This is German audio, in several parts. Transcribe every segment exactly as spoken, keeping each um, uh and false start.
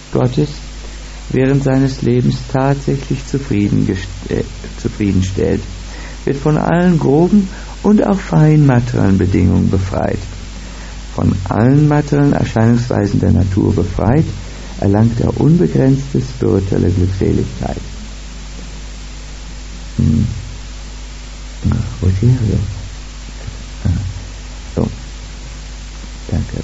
Gottes während seines Lebens tatsächlich zufrieden, äh, zufriedenstellt, wird von allen groben und auch feinen materiellen Bedingungen befreit. Von allen materiellen Erscheinungsweisen der Natur befreit, erlangt er unbegrenzte spirituelle Glückseligkeit. Hm. Ach, wo ist die hier? Ah. So. Danke.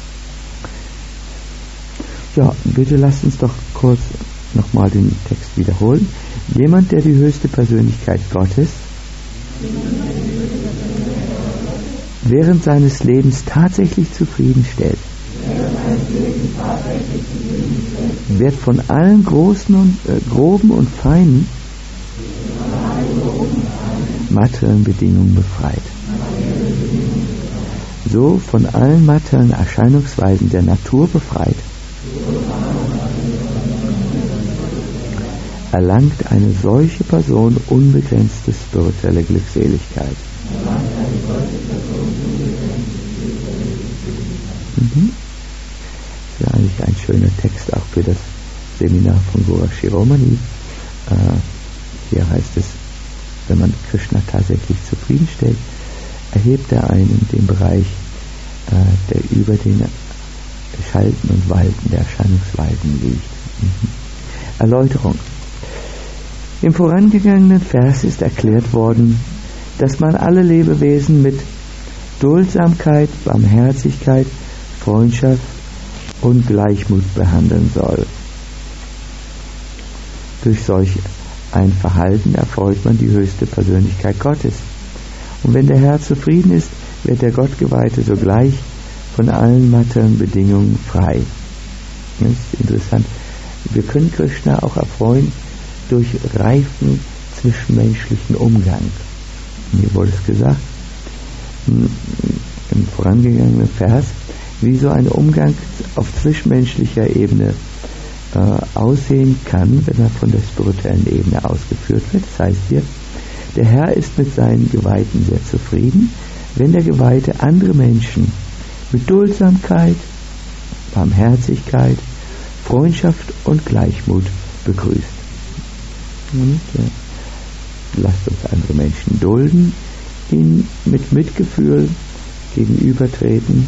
Ja, bitte lasst uns doch kurz nochmal den Text wiederholen. Jemand, der die höchste Persönlichkeit Gottes während seines Lebens tatsächlich zufriedenstellt, wird von allen großen und, äh, groben und feinen materiellen Bedingungen befreit. So von allen materiellen Erscheinungsweisen der Natur befreit, erlangt eine solche Person unbegrenzte spirituelle Glückseligkeit. Mhm. Das ist ja eigentlich ein schöner Text auch für das Seminar von Guru Shiromani. Äh, hier heißt es, wenn man Krishna tatsächlich zufriedenstellt, erhebt er einen den Bereich, äh, der über den Schalten und Walten der Erscheinungsweisen liegt. Mhm. Erläuterung. Im vorangegangenen Vers ist erklärt worden, dass man alle Lebewesen mit Duldsamkeit, Barmherzigkeit, Freundschaft und Gleichmut behandeln soll. Durch solch ein Verhalten erfreut man die höchste Persönlichkeit Gottes. Und wenn der Herr zufrieden ist, wird der Gottgeweihte sogleich von allen materiellen Bedingungen frei. Das ist interessant. Wir können Krishna auch erfreuen durch reifen zwischenmenschlichen Umgang. Hier wurde es gesagt, im vorangegangenen Vers, wie so ein Umgang auf zwischenmenschlicher Ebene äh, aussehen kann, wenn er von der spirituellen Ebene ausgeführt wird. Das heißt hier, der Herr ist mit seinen Geweihten sehr zufrieden, wenn der Geweihte andere Menschen mit Duldsamkeit, Barmherzigkeit, Freundschaft und Gleichmut begrüßt. Und, äh, lasst uns andere Menschen dulden, ihnen mit Mitgefühl gegenübertreten,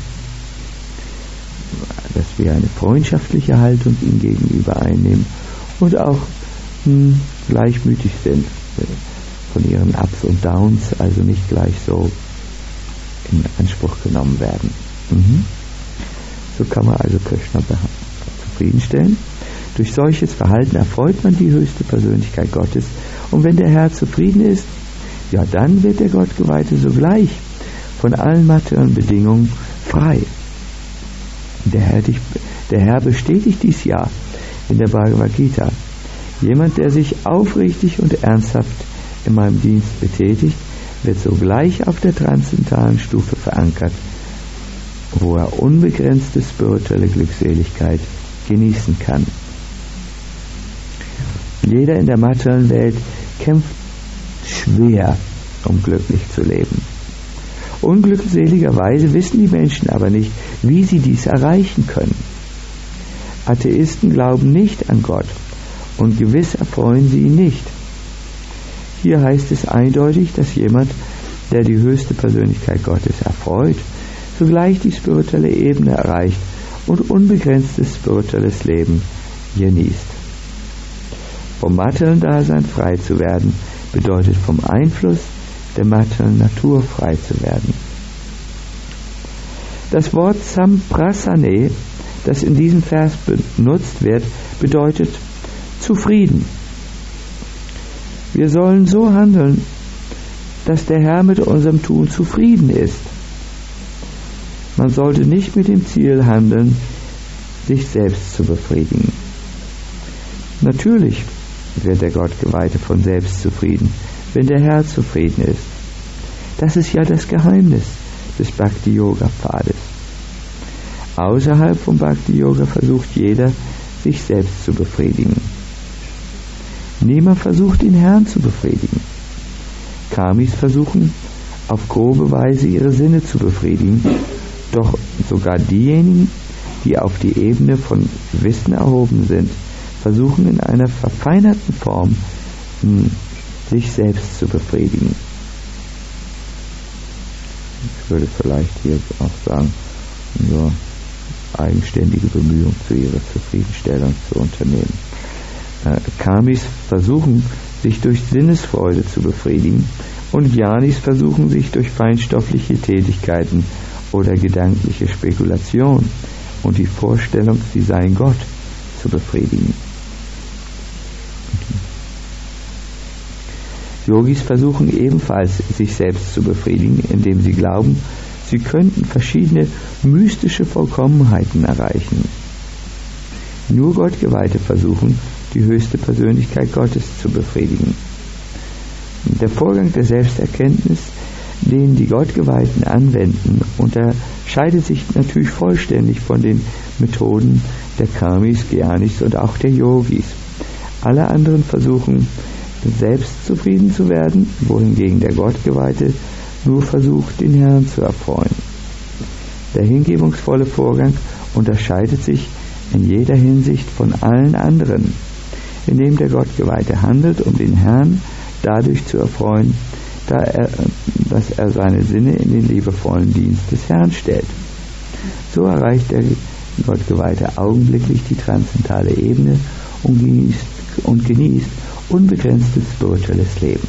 dass wir eine freundschaftliche Haltung ihnen gegenüber einnehmen und auch mh, gleichmütig sind äh, von ihren Ups und Downs, also nicht gleich so in Anspruch genommen werden. Mhm. So kann man also Krishna zufriedenstellen. Durch solches Verhalten erfreut man die höchste Persönlichkeit Gottes, und wenn der Herr zufrieden ist, ja, dann wird der Gottgeweihte sogleich von allen materiellen Bedingungen frei. Der Herr, der Herr bestätigt dies ja in der Bhagavad Gita. Jemand, der sich aufrichtig und ernsthaft in meinem Dienst betätigt, wird sogleich auf der transzendentalen Stufe verankert, wo er unbegrenzte spirituelle Glückseligkeit genießen kann. Jeder in der materiellen Welt kämpft schwer, um glücklich zu leben. Unglückseligerweise wissen die Menschen aber nicht, wie sie dies erreichen können. Atheisten glauben nicht an Gott und gewiss erfreuen sie ihn nicht. Hier heißt es eindeutig, dass jemand, der die höchste Persönlichkeit Gottes erfreut, sogleich die spirituelle Ebene erreicht und unbegrenztes spirituelles Leben genießt. Vom materiellen Dasein frei zu werden, bedeutet vom Einfluss der materiellen Natur frei zu werden. Das Wort Samprasane, das in diesem Vers benutzt wird, bedeutet zufrieden. Wir sollen so handeln, dass der Herr mit unserem Tun zufrieden ist. Man sollte nicht mit dem Ziel handeln, sich selbst zu befriedigen. Natürlich wird der Gottgeweihte von selbst zufrieden, wenn der Herr zufrieden ist. Das ist ja das Geheimnis des Bhakti-Yoga-Pfades. Außerhalb vom Bhakti-Yoga versucht jeder, sich selbst zu befriedigen. Niemand versucht, den Herrn zu befriedigen. Kamis versuchen, auf grobe Weise ihre Sinne zu befriedigen, doch sogar diejenigen, die auf die Ebene von Wissen erhoben sind, versuchen in einer verfeinerten Form mh, sich selbst zu befriedigen. Ich würde vielleicht hier auch sagen, nur eigenständige Bemühungen zu ihrer Zufriedenstellung zu unternehmen. Äh, Karmis versuchen, sich durch Sinnesfreude zu befriedigen, und Jnanis versuchen, sich durch feinstoffliche Tätigkeiten oder gedankliche Spekulation und die Vorstellung, sie seien Gott, zu befriedigen. Yogis versuchen ebenfalls, sich selbst zu befriedigen, indem sie glauben, sie könnten verschiedene mystische Vollkommenheiten erreichen. Nur Gottgeweihte versuchen, die höchste Persönlichkeit Gottes zu befriedigen. Der Vorgang der Selbsterkenntnis, den die Gottgeweihten anwenden, unterscheidet sich natürlich vollständig von den Methoden der Karmis, Jnanis und auch der Yogis. Alle anderen versuchen, selbst zufrieden zu werden, wohingegen der Gottgeweihte nur versucht, den Herrn zu erfreuen. Der hingebungsvolle Vorgang unterscheidet sich in jeder Hinsicht von allen anderen, indem der Gottgeweihte handelt, um den Herrn dadurch zu erfreuen, da er, dass er seine Sinne in den liebevollen Dienst des Herrn stellt. So erreicht der Gottgeweihte augenblicklich die transzendentale Ebene und genießt, und genießt unbegrenztes spirituelles Leben.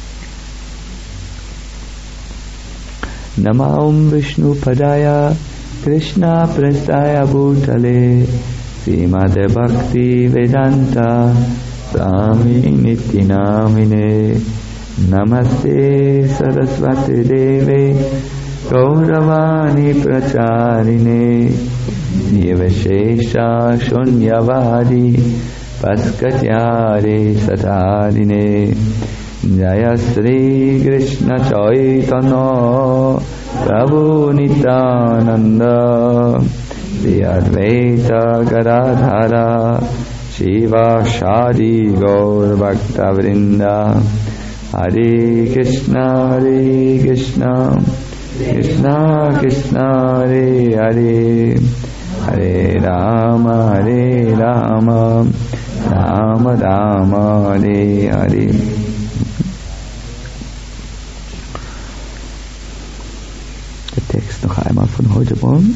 Namam Vishnu Padaya Krishna Prestaya Bhutale Srimade Bhakti Vedanta Swami Niti Namine Namaste Saraswati Deve Gauravani Pracharine Nivashesha Shunyavadi Paskatyare Satarine Jaya Sri Krishna Chaitanya Prabhu Nityananda Sri Advaita Gadadhara Shiva Shadi Gaur Bhakta Vrinda Hare Krishna Hare Krishna Krishna Krishna Hare Hare Hare Rama Hare Rama Rama Rama Hare Hare. Der Text noch einmal von heute Morgen.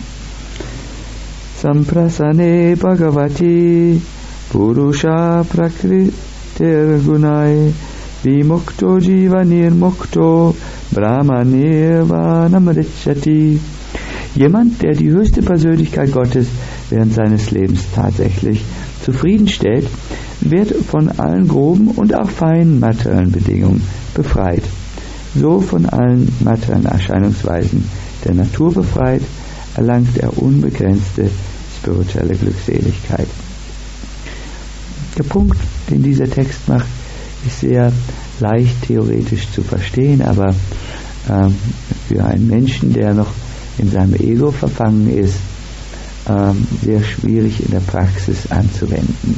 Samprasane Bhagavati Purusha Prakritir Gunai Vimukto Jiva Nirmukto Brahma Nirvana Mrichyati. Jemand, der die höchste Persönlichkeit Gottes während seines Lebens tatsächlich zufriedenstellt, wird von allen groben und auch feinen materiellen Bedingungen befreit. So von allen materiellen Erscheinungsweisen der Natur befreit, erlangt er unbegrenzte spirituelle Glückseligkeit. Der Punkt, den dieser Text macht, ist sehr leicht theoretisch zu verstehen, aber äh, für einen Menschen, der noch in seinem Ego verfangen ist, äh, sehr schwierig in der Praxis anzuwenden.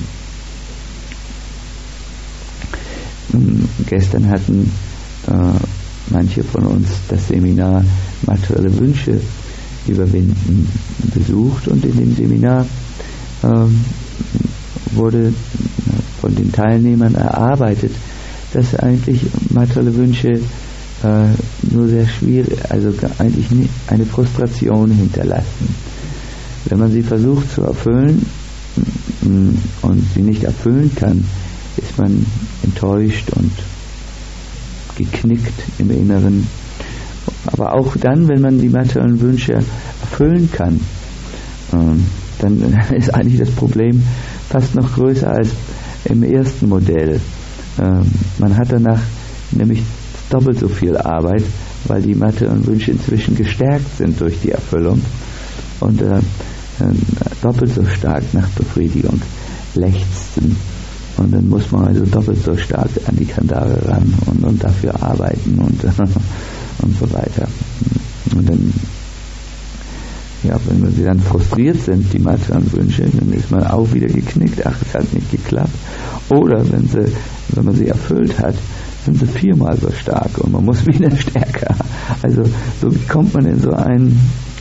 Ähm, gestern hatten äh, manche von uns das Seminar Materielle Wünsche überwinden besucht, und in dem Seminar äh, wurde von den Teilnehmern erarbeitet, dass eigentlich materielle Wünsche äh, nur sehr schwierig, also eigentlich nie, eine Frustration hinterlassen. Wenn man sie versucht zu erfüllen und sie nicht erfüllen kann, ist man enttäuscht und geknickt im Inneren. Aber auch dann, wenn man die materiellen Wünsche erfüllen kann, äh, dann ist eigentlich das Problem fast noch größer als im ersten Modell. Ähm, man hat danach nämlich doppelt so viel Arbeit, weil die materiellen Wünsche inzwischen gestärkt sind durch die Erfüllung und äh, doppelt so stark nach Befriedigung lechzen. Und dann muss man also doppelt so stark an die Kandare ran und, und dafür arbeiten und, und so weiter. Und dann, ja, wenn sie dann frustriert sind, die materiellen Wünsche, dann ist man auch wieder geknickt, ach, es hat nicht geklappt. Oder wenn sie, wenn man sie erfüllt hat, sind sie viermal so stark und man muss wieder stärker. Also so kommt man in so ein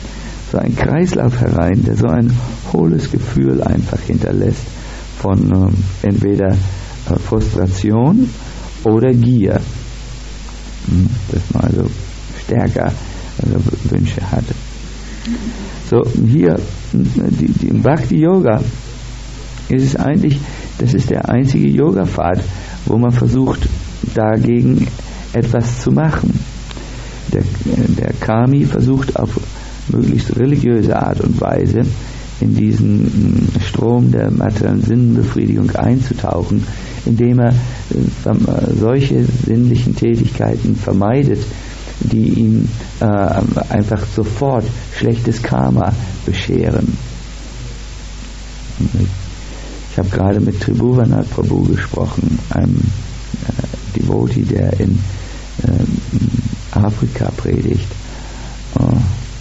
so ein Kreislauf herein, der so ein hohles Gefühl einfach hinterlässt von äh, entweder äh, Frustration oder Gier, hm, dass man also stärker also Wünsche hat. So, hier die, die, im Bhakti Yoga ist es eigentlich, das ist der einzige Yoga-Pfad, wo man versucht, dagegen etwas zu machen. Der, der Kami versucht auf möglichst religiöse Art und Weise in diesen Strom der materiellen Sinnbefriedigung einzutauchen, indem er solche sinnlichen Tätigkeiten vermeidet, die ihm äh, einfach sofort schlechtes Karma bescheren. Ich habe gerade mit Tribhuvannath Prabhu gesprochen, einem äh, Devotee, der in äh, Afrika predigt. Uh,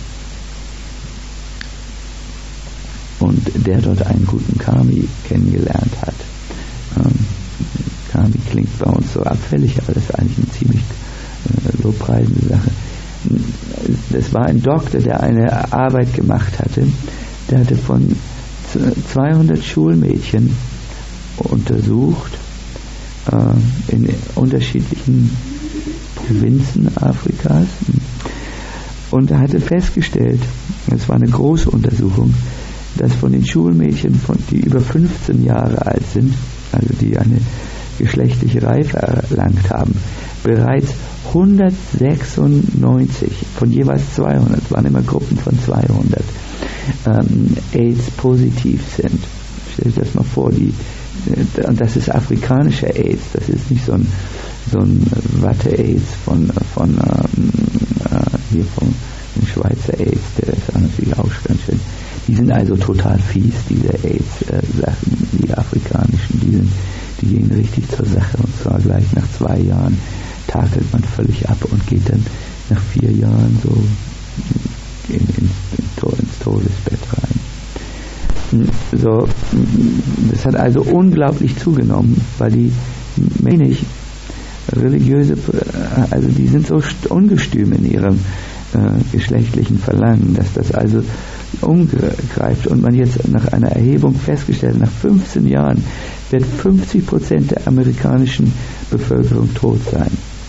und der dort einen guten Kami kennengelernt hat. Ähm, Kami klingt bei uns so abfällig, aber das ist eigentlich eine ziemlich äh, lobpreisende Sache. Das war ein Doktor, der eine Arbeit gemacht hatte. Der hatte von zweihundert Schulmädchen untersucht äh, in unterschiedlichen Provinzen Afrikas und er hatte festgestellt, das war eine große Untersuchung, dass von den Schulmädchen, von, die über fünfzehn Jahre alt sind, also die eine geschlechtliche Reife erlangt haben, bereits hundertsechsundneunzig von jeweils zweihundert, waren immer Gruppen von zweihundert, ähm, AIDS positiv sind. Stell dir das mal vor, die, und das ist afrikanischer AIDS, das ist nicht so ein, so ein Watte-AIDS von, von ähm, äh, hier von den Schweizer AIDS, der ist natürlich auch ganz schön. Die sind also total fies, diese AIDS-Sachen, die afrikanischen, die, sind, die gehen richtig zur Sache, und zwar gleich nach zwei Jahren takelt man völlig ab und geht dann nach vier Jahren so in, in, in, ins Todesbett rein. So, das hat also unglaublich zugenommen, weil die wenig religiöse, also die sind so ungestüm in ihrem äh, geschlechtlichen Verlangen, dass das also umgreift und man jetzt nach einer Erhebung festgestellt, nach fünfzehn Jahren wird fünfzig Prozent der amerikanischen Bevölkerung tot sein.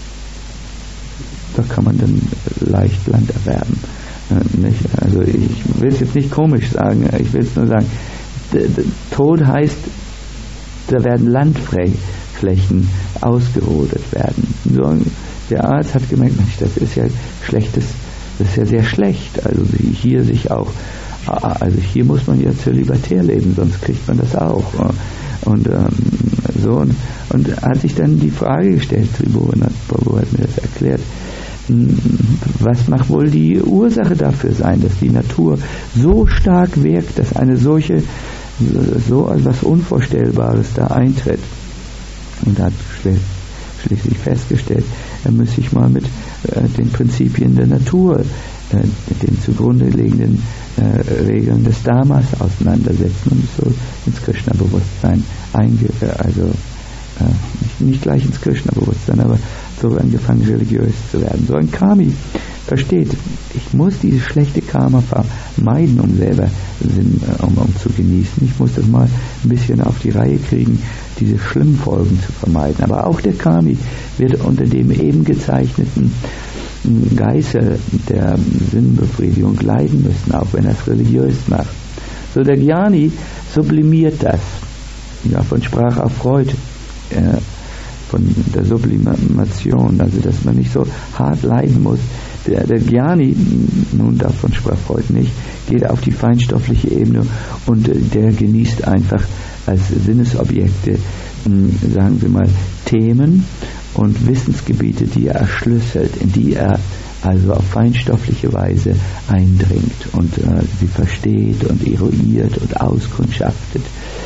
Da kann man dann leicht Land erwerben. Äh, nicht? Also ich will es jetzt nicht komisch sagen, ich will es nur sagen, d- d- Tod heißt, da werden Landflächen ausgerodet werden. So, der Arzt hat gemerkt, das ist ja schlechtes, das ist ja sehr schlecht. Also hier sich auch, also hier muss man ja zölibatär leben, sonst kriegt man das auch. Und ähm, so und, und hat sich dann die Frage gestellt, Tribhuvannath Prabhu hat mir das erklärt, was mag wohl die Ursache dafür sein, dass die Natur so stark wirkt, dass eine solche, so etwas Unvorstellbares da eintritt. Und hat schließlich festgestellt, er müsse sich mal mit äh, den Prinzipien der Natur, äh, den zugrunde liegenden äh, Regeln des Dharmas auseinandersetzen und so ins Krishna-Bewusstsein einge... also äh, nicht, nicht gleich ins Krishna-Bewusstsein, aber so angefangen religiös zu werden. So ein Kami versteht, ich muss dieses schlechte Karma vermeiden, um selber Sinn, um, um zu genießen. Ich muss das mal ein bisschen auf die Reihe kriegen, diese schlimmen Folgen zu vermeiden. Aber auch der Kami wird unter dem eben gezeichneten Geißel der Sinnbefriedigung leiden müssen, auch wenn er es religiös macht. So der Jnani sublimiert das. Davon sprach auch Freud, äh, von der Sublimation, also dass man nicht so hart leiden muss. Der, der Jnani, nun davon sprach Freud nicht, geht auf die feinstoffliche Ebene und äh, der genießt einfach als Sinnesobjekte, mh, sagen wir mal, Themen und Wissensgebiete, die er erschlüsselt, in die er also auf feinstoffliche Weise eindringt und äh, sie versteht und eruiert und auskundschaftet.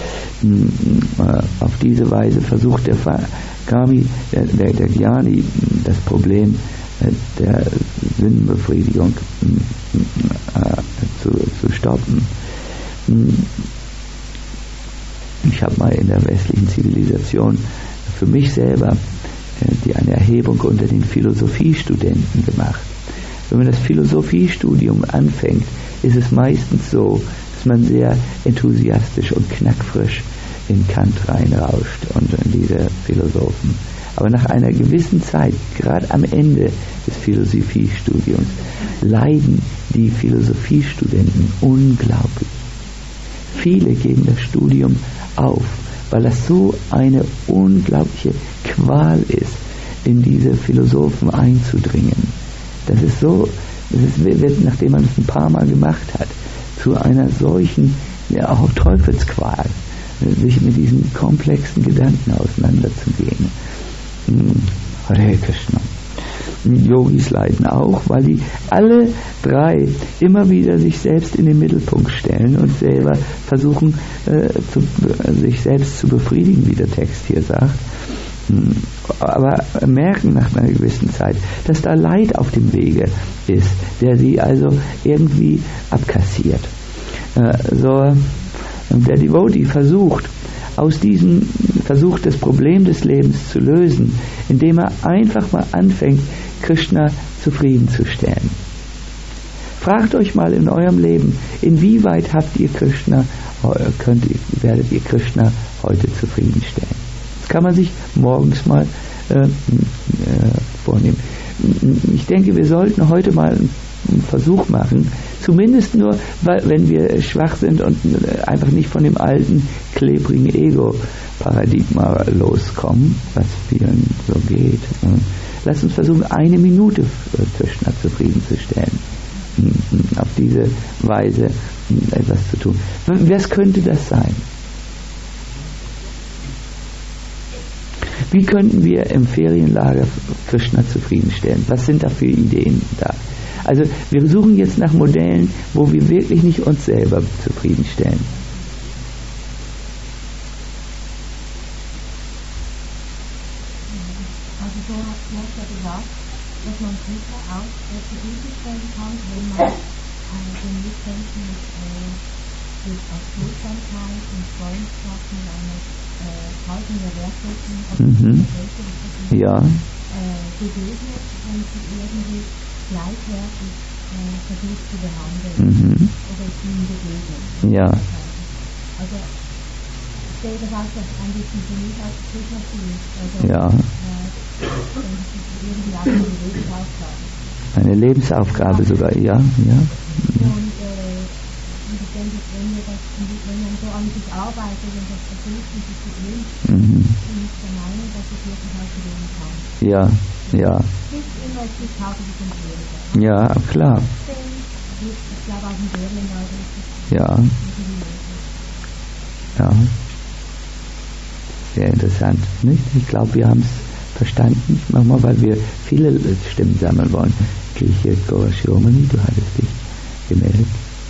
Auf diese Weise versucht der Kami, der, der, der Jnani, das Problem der Sinnbefriedigung äh, zu, zu stoppen. Ich habe mal in der westlichen Zivilisation für mich selber äh, die eine Erhebung unter den Philosophiestudenten gemacht. Wenn man das Philosophiestudium anfängt, ist es meistens so, dass man sehr enthusiastisch und knackfrisch in Kant reinrauscht und in diese Philosophen. Aber nach einer gewissen Zeit, gerade am Ende des Philosophiestudiums, leiden die Philosophiestudenten unglaublich. Viele geben das Studium auf, weil das so eine unglaubliche Qual ist, in diese Philosophen einzudringen. Das ist so, das wird, nachdem man es ein paar Mal gemacht hat, zu einer solchen, ja, auch Teufelsqual, sich mit diesen komplexen Gedanken auseinanderzugehen. Hare Krishna. Yogis leiden auch, weil die alle drei immer wieder sich selbst in den Mittelpunkt stellen und selber versuchen, äh, zu, sich selbst zu befriedigen, wie der Text hier sagt. Aber merken nach einer gewissen Zeit, dass da Leid auf dem Wege ist, der sie also irgendwie abkassiert. Äh, so, der Devotee versucht, aus diesem Versuch das Problem des Lebens zu lösen, indem er einfach mal anfängt, Krishna zufriedenzustellen. Fragt euch mal in eurem Leben, inwieweit habt ihr Krishna, könnt ihr, werdet ihr Krishna heute zufriedenstellen? Das kann man sich morgens mal äh, äh, vornehmen. Ich denke, wir sollten heute mal einen Versuch machen, zumindest nur, weil, wenn wir schwach sind und einfach nicht von dem alten, klebrigen Ego-Paradigma loskommen, was vielen so geht. Lasst uns versuchen, eine Minute Krishna zufriedenzustellen. Auf diese Weise etwas zu tun. Was könnte das sein? Wie könnten wir im Ferienlager Krishna zufriedenstellen? Was sind da für Ideen da? Also wir suchen jetzt nach Modellen, wo wir wirklich nicht uns selber zufriedenstellen. Also so hast du ja gesagt, dass man Krishna auch zufriedenstellen kann, wenn man den Mitmenschen mit Aufmerksamkeit und Freundschaft mit einer Haltung der Wertschätzung ja. begegnet und sie irgendwie gleichwertig äh, versucht zu behandeln mhm. oder ihnen begegnet. Ja. Also ich sehe das auch ein bisschen für mich als Psychologie. Also, ja. Äh, irgendwie auch eine Lebensaufgabe. Eine Lebensaufgabe sogar, ja. ja. Und, äh, und ich denke, wenn, wir das, wenn man so an sich arbeitet und das versucht, und sich zu üben, mhm. bin ich der Meinung, dass ich wirklich auch gelingen kann. Ja, ja. Nicht immer ist die Karte und Schwierige. Ja, klar. Ich glaube auch in Ferienlager ist das ja. Ja. Sehr interessant. Nicht? Ich glaube, wir haben es verstanden. Nochmal, weil wir viele Stimmen sammeln wollen. Kirche Gorashomani, du hattest dich gemeldet.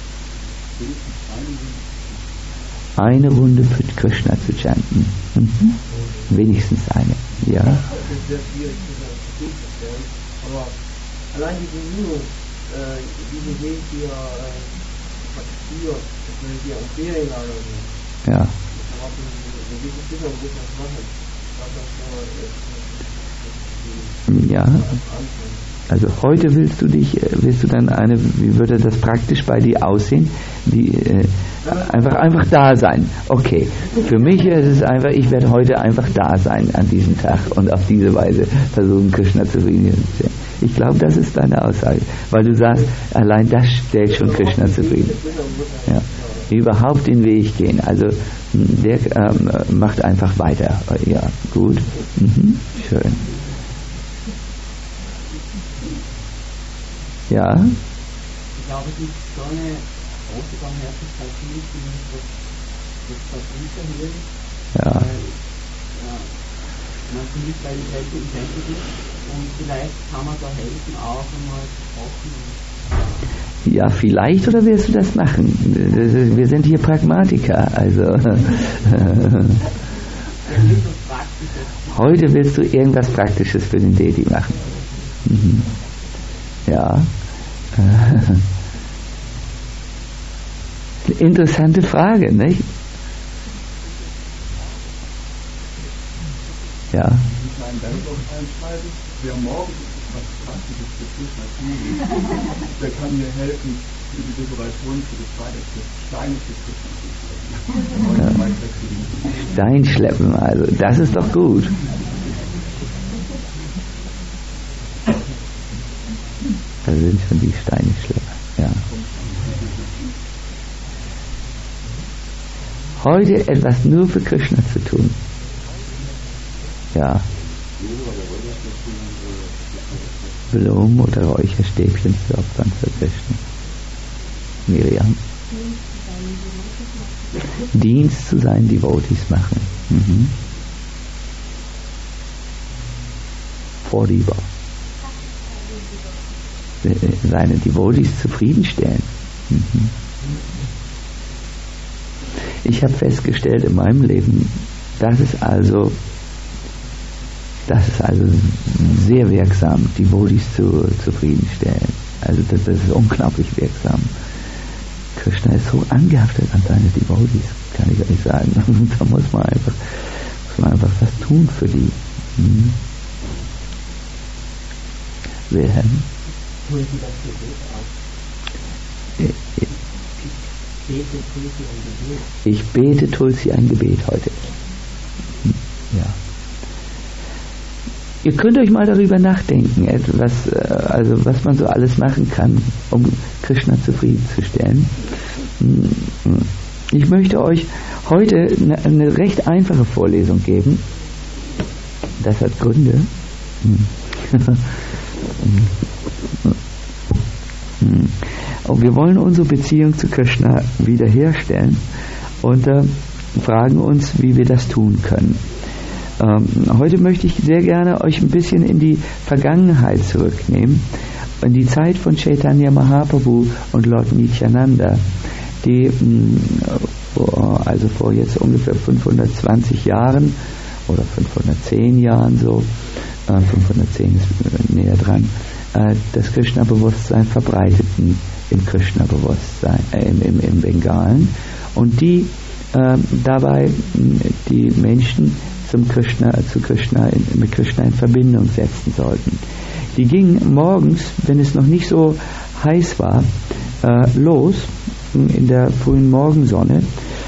Eine Runde für Krishna zu chanten. Mhm. Wenigstens eine. Ja. Das ist sehr schwierig zu stellen, aber allein diese Übung, äh, diese Idee, die ja früher, wenn wir am Ferienlager sind, ja. das hat eine gewisse Sicherung, ein bisschen was machen. Ja. Also heute willst du dich, willst du dann eine, wie würde das praktisch bei dir aussehen? Die, äh, einfach, einfach da sein. Okay. Für mich ist es einfach, ich werde heute einfach da sein an diesem Tag und auf diese Weise versuchen, Krishna zu zufriedenzustellen. Ich glaube, das ist deine Aussage, weil du sagst, allein das stellt schon Krishna zufrieden. Ja. Überhaupt den Weg gehen. Also der ähm, macht einfach weiter. Ja, gut. Mhm. Schön. Ja. Ich glaube, es ist so eine große Barmherzigkeit nicht, das das Patricia hier ist. Ja. Weil, ja, man verliert bei den Leuten Intensity und vielleicht kann man da helfen, auch einmal zu kochen. Ja, vielleicht, oder wirst du das machen? Wir sind hier Pragmatiker, also. Heute willst du irgendwas Praktisches für den Dedi machen. Mhm. Ja. Interessante Frage, nicht? Ja. Wer morgen was Praktisches für Krishna tun, der kann mir helfen, die Dekoration für das zweite Steine zu Krishna. Stein schleppen, also das ist doch gut. Da sind schon die Steinschlepper, ja. Heute etwas nur für Krishna zu tun. Ja. Blumen oder Räucherstäbchen zu opfern für Krishna. Miriam. Dienst zu seinen Devotees machen. Mhm. Vorlieber. Seine Devotees zufriedenstellen. Mhm. Ich habe festgestellt in meinem Leben, das ist also das ist also sehr wirksam, Devotees zu zufriedenstellen. Also das, das ist unglaublich wirksam. Krishna ist so angehaftet an seine Devotees, kann ich euch sagen. Da muss man einfach, muss man einfach was tun für die. Mhm. Wilhelm? Ich bete Tulsi ein Gebet heute. Ja. Ihr könnt euch mal darüber nachdenken, etwas, also was man so alles machen kann, um Krishna zufriedenzustellen. Ich möchte euch heute eine, eine recht einfache Vorlesung geben. Das hat Gründe. Und wir wollen unsere Beziehung zu Krishna wiederherstellen und äh, fragen uns, wie wir das tun können. Ähm, heute möchte ich sehr gerne euch ein bisschen in die Vergangenheit zurücknehmen, in die Zeit von Chaitanya Mahaprabhu und Lord Nityananda, die mh, also vor jetzt ungefähr fünfhundertzwanzig Jahren oder fünfhundertzehn Jahren so, äh, fünfhundertzehn ist näher dran, äh, das Krishna-Bewusstsein verbreiteten im Krishna-Bewusstsein, äh, im, im, im Bengalen, und die äh, dabei die Menschen zum Krishna, zu Krishna in, mit Krishna in Verbindung setzen sollten. Die gingen morgens, wenn es noch nicht so heiß war, äh, los in der frühen Morgensonne,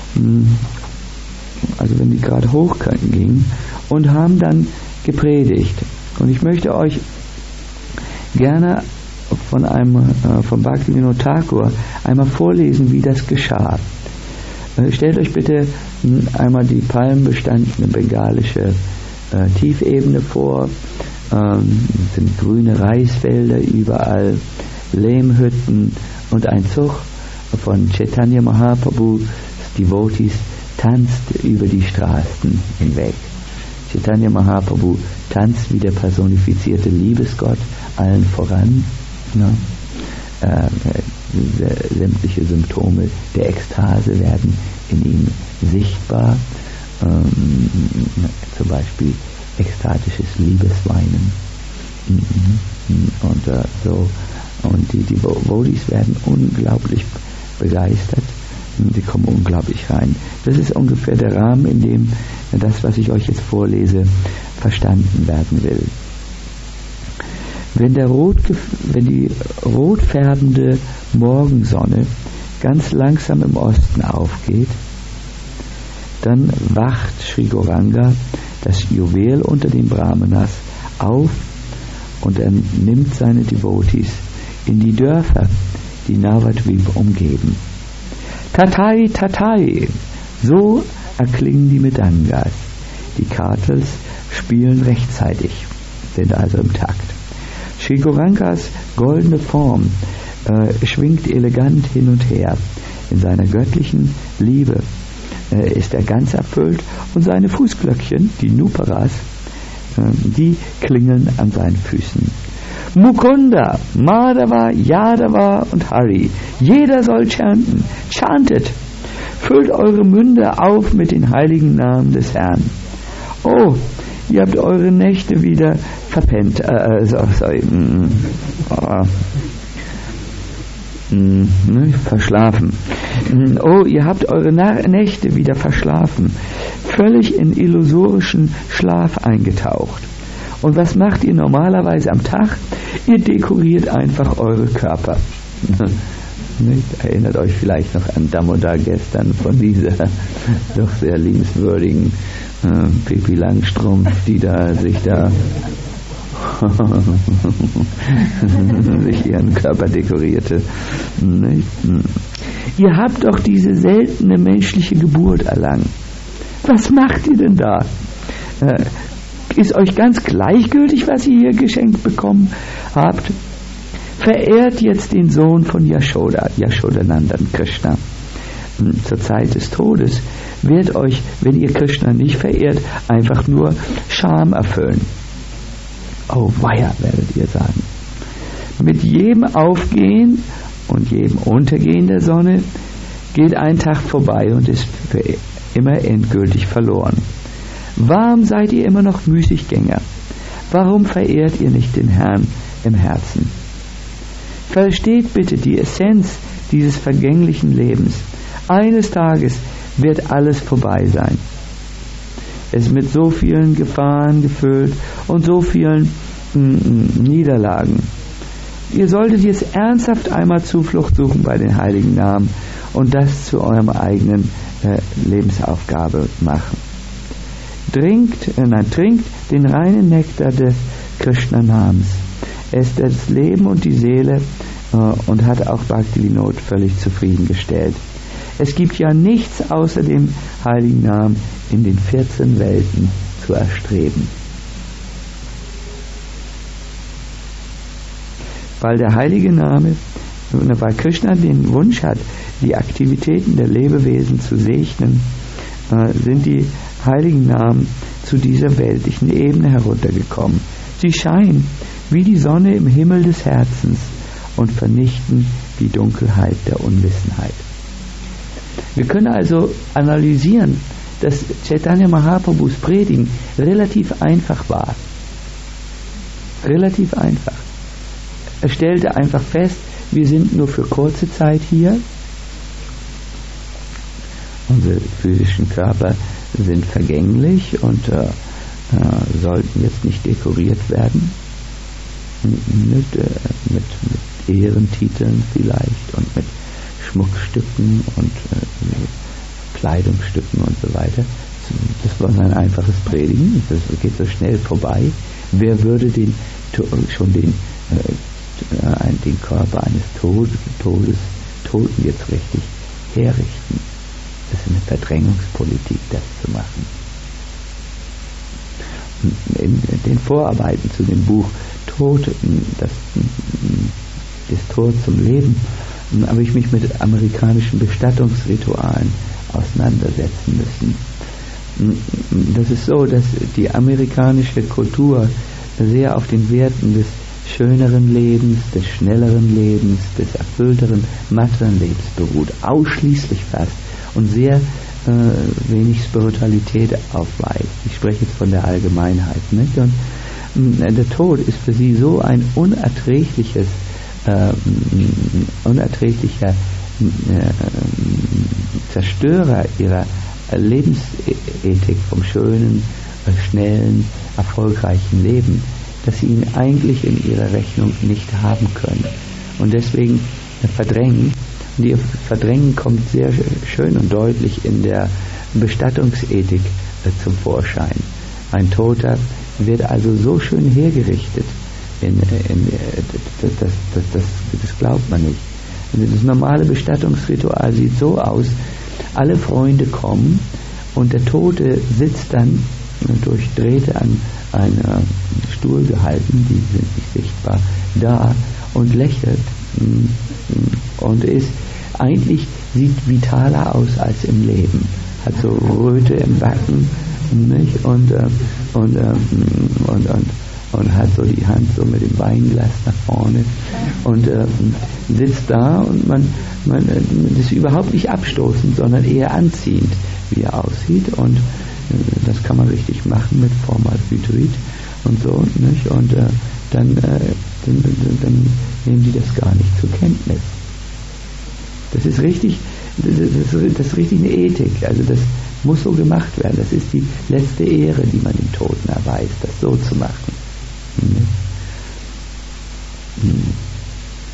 also wenn die gerade hoch gingen, und haben dann gepredigt. Und ich möchte euch gerne von einem äh, von Bhaktivinoda Thakur einmal vorlesen, wie das geschah. Äh, stellt euch bitte mh, einmal die palmenbestandene bengalische äh, Tiefebene vor. Ähm, es sind grüne Reisfelder überall, Lehmhütten und ein Zug von Chaitanya Mahaprabhu, Devotees, tanzt über die Straßen hinweg. Chaitanya Mahaprabhu tanzt wie der personifizierte Liebesgott allen voran. Ja. Äh, sämtliche Symptome der Ekstase werden in ihm sichtbar. Ähm, zum Beispiel ekstatisches Liebesweinen. Und äh, so. Und die Devotees werden unglaublich begeistert. Sie kommen unglaublich rein. Das ist ungefähr der Rahmen, in dem das, was ich euch jetzt vorlese, verstanden werden will. Wenn, der rot, wenn die rot färbende Morgensonne ganz langsam im Osten aufgeht, dann wacht Sri Gauranga, das Juwel unter den Brahmanas, auf, und er nimmt seine Devotees in die Dörfer, die Navadvip umgeben. Tatai, Tatai, so erklingen die Mridangas. Die Kartels spielen rechtzeitig, sind also im Takt. Sri Gaurangas goldene Form äh, schwingt elegant hin und her. In seiner göttlichen Liebe äh, ist er ganz erfüllt, und seine Fußglöckchen, die Nuparas, äh, die klingeln an seinen Füßen. Mukunda, Madhava, Yadava und Hari. Jeder soll chanten. Chantet. Füllt eure Münder auf mit den heiligen Namen des Herrn. Oh, ihr habt eure Nächte wieder verpennt. Äh, sorry. Mm, oh. mm, ne, verschlafen. Mm, oh, ihr habt eure Na- Nächte wieder verschlafen. Völlig in illusorischen Schlaf eingetaucht. Und was macht ihr normalerweise am Tag? Ihr dekoriert einfach eure Körper. Nicht? Erinnert euch vielleicht noch an Damodar gestern von dieser doch sehr liebenswürdigen äh, Pippi Langstrumpf, die da sich da sich ihren Körper dekorierte. Nicht? Ihr habt doch diese seltene menschliche Geburt erlangt. Was macht ihr denn da? Äh, ist euch ganz gleichgültig, was ihr hier geschenkt bekommen habt? Verehrt jetzt den Sohn von Yashoda, Yashodanandan Krishna. Zur Zeit des Todes wird euch, wenn ihr Krishna nicht verehrt, einfach nur Scham erfüllen. Oh weia, werdet ihr sagen. Mit jedem Aufgehen und jedem Untergehen der Sonne geht ein Tag vorbei und ist für immer endgültig verloren. Warum seid ihr immer noch Müßiggänger? Warum verehrt ihr nicht den Herrn im Herzen? Versteht bitte die Essenz dieses vergänglichen Lebens. Eines Tages wird alles vorbei sein. Es ist mit so vielen Gefahren gefüllt und so vielen mm, Niederlagen. Ihr solltet jetzt ernsthaft einmal Zuflucht suchen bei den heiligen Namen und das zu eurem eigenen äh, Lebensaufgabe machen. Trinkt, äh, nein, trinkt den reinen Nektar des Krishna-Namens. Er ist das Leben und die Seele äh, und hat auch Bhakti Vinod völlig zufriedengestellt. Es gibt ja nichts außer dem heiligen Namen in den vierzehn Welten zu erstreben. Weil der heilige Name, weil Krishna den Wunsch hat, die Aktivitäten der Lebewesen zu segnen, äh, sind die heiligen Namen zu dieser weltlichen Ebene heruntergekommen. Sie scheinen wie die Sonne im Himmel des Herzens und vernichten die Dunkelheit der Unwissenheit. Wir können also analysieren, dass Chaitanya Mahaprabhus Predigen relativ einfach war. Relativ einfach. Er stellte einfach fest, wir sind nur für kurze Zeit hier. Unsere physischen Körper sind vergänglich und äh, äh, sollten jetzt nicht dekoriert werden. Mit, äh, mit, mit Ehrentiteln vielleicht und mit Schmuckstücken und äh, Kleidungsstücken und so weiter. Das war ein einfaches Predigen. Das geht so schnell vorbei. Wer würde den schon den äh, den Körper eines Tod, Todes Toten jetzt richtig herrichten? Das ist eine Verdrängungspolitik, das zu machen. In den Vorarbeiten zu dem Buch Tod, das, das Tor zum Leben, habe ich mich mit amerikanischen Bestattungsritualen auseinandersetzen müssen. Das ist so, dass die amerikanische Kultur sehr auf den Werten des schöneren Lebens, des schnelleren Lebens, des erfüllteren, matteren Lebens beruht, ausschließlich fast, und sehr äh, wenig Spiritualität aufweist. Ich spreche jetzt von der Allgemeinheit, nicht? Und äh, der Tod ist für sie so ein unerträgliches, äh, unerträglicher äh, Zerstörer ihrer Lebensethik vom schönen, äh, schnellen, erfolgreichen Leben, dass sie ihn eigentlich in ihrer Rechnung nicht haben können. Und deswegen äh, verdrängen. Und ihr Verdrängen kommt sehr schön und deutlich in der Bestattungsethik äh, zum Vorschein. Ein Toter wird also so schön hergerichtet, in, in, das, das, das, das, das glaubt man nicht. Das normale Bestattungsritual sieht so aus, alle Freunde kommen und der Tote sitzt dann durch Drähte an einem Stuhl gehalten, die sind nicht sichtbar, da und lächelt und ist eigentlich, sieht vitaler aus als im Leben, hat so Röte im Backen, nicht? Und, äh, und, äh, und, und, und hat so die Hand so mit dem Weinglas nach vorne und äh, sitzt da und man, man äh, das ist überhaupt nicht abstoßend, sondern eher anziehend, wie er aussieht, und äh, das kann man richtig machen mit Formaldehyd und so, nicht? Und äh, dann, äh, dann, dann nehmen die das gar nicht zur Kenntnis. Das ist richtig, das ist, das ist richtig eine Ethik, also das muss so gemacht werden. Das ist die letzte Ehre, die man dem Toten erweist, das so zu machen.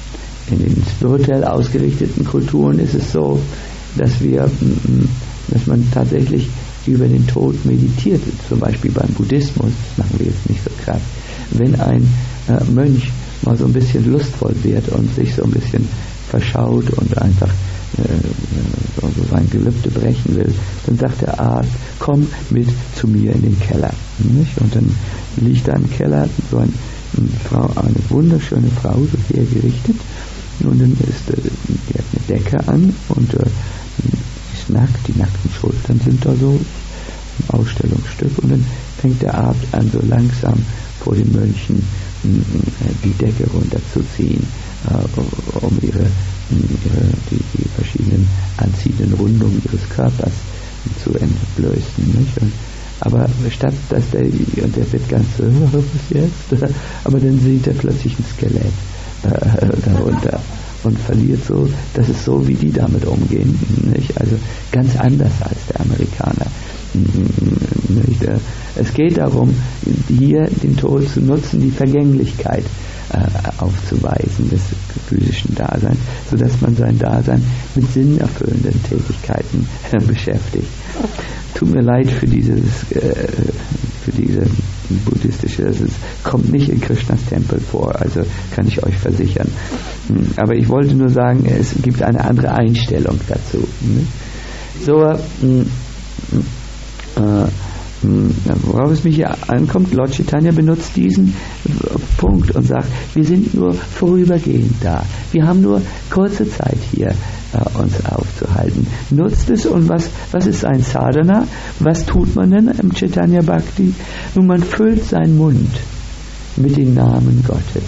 in den spirituell ausgerichteten Kulturen ist es so, dass wir, dass man tatsächlich über den Tod meditiert, zum Beispiel beim Buddhismus, das machen wir jetzt nicht so krass. Wenn ein äh, Mönch mal so ein bisschen lustvoll wird und sich so ein bisschen verschaut und einfach äh, so sein Gelübde brechen will, dann sagt der Arzt, komm mit zu mir in den Keller. Nicht? Und dann liegt da im Keller so ein, eine, Frau, eine wunderschöne Frau, so sehr gerichtet, und dann ist äh, die hat eine Decke an und äh, die ist nackt, die nackten Schultern sind da so ein Ausstellungsstück, und dann fängt der Arzt an, so langsam vor den Mönchen die Decke runterzuziehen, äh, um ihre, ihre die, die verschiedenen anziehenden Rundungen ihres Körpers zu entblößen. Nicht? Und, aber statt dass der, und der wird ganz so, was jetzt? Aber dann sieht er plötzlich ein Skelett äh, darunter und verliert so, das ist so, wie die damit umgehen. Nicht? Also ganz anders als der Amerikaner. Nicht? Es geht darum, hier den Tod zu nutzen, die Vergänglichkeit äh, aufzuweisen des physischen Daseins, sodass man sein Dasein mit sinnerfüllenden Tätigkeiten äh, beschäftigt. Tut mir leid für dieses, äh, für diese buddhistische, das ist, kommt nicht in Krishnas Tempel vor, also kann ich euch versichern. Aber ich wollte nur sagen, es gibt eine andere Einstellung dazu. So, äh, äh, worauf es mich hier ankommt, Lord Chaitanya benutzt diesen Punkt und sagt, wir sind nur vorübergehend da. Wir haben nur kurze Zeit hier, äh, uns aufzuhalten. Nutzt es, und was, was ist ein Sadhana? Was tut man denn im Chaitanya Bhakti? Nun, man füllt seinen Mund mit den Namen Gottes.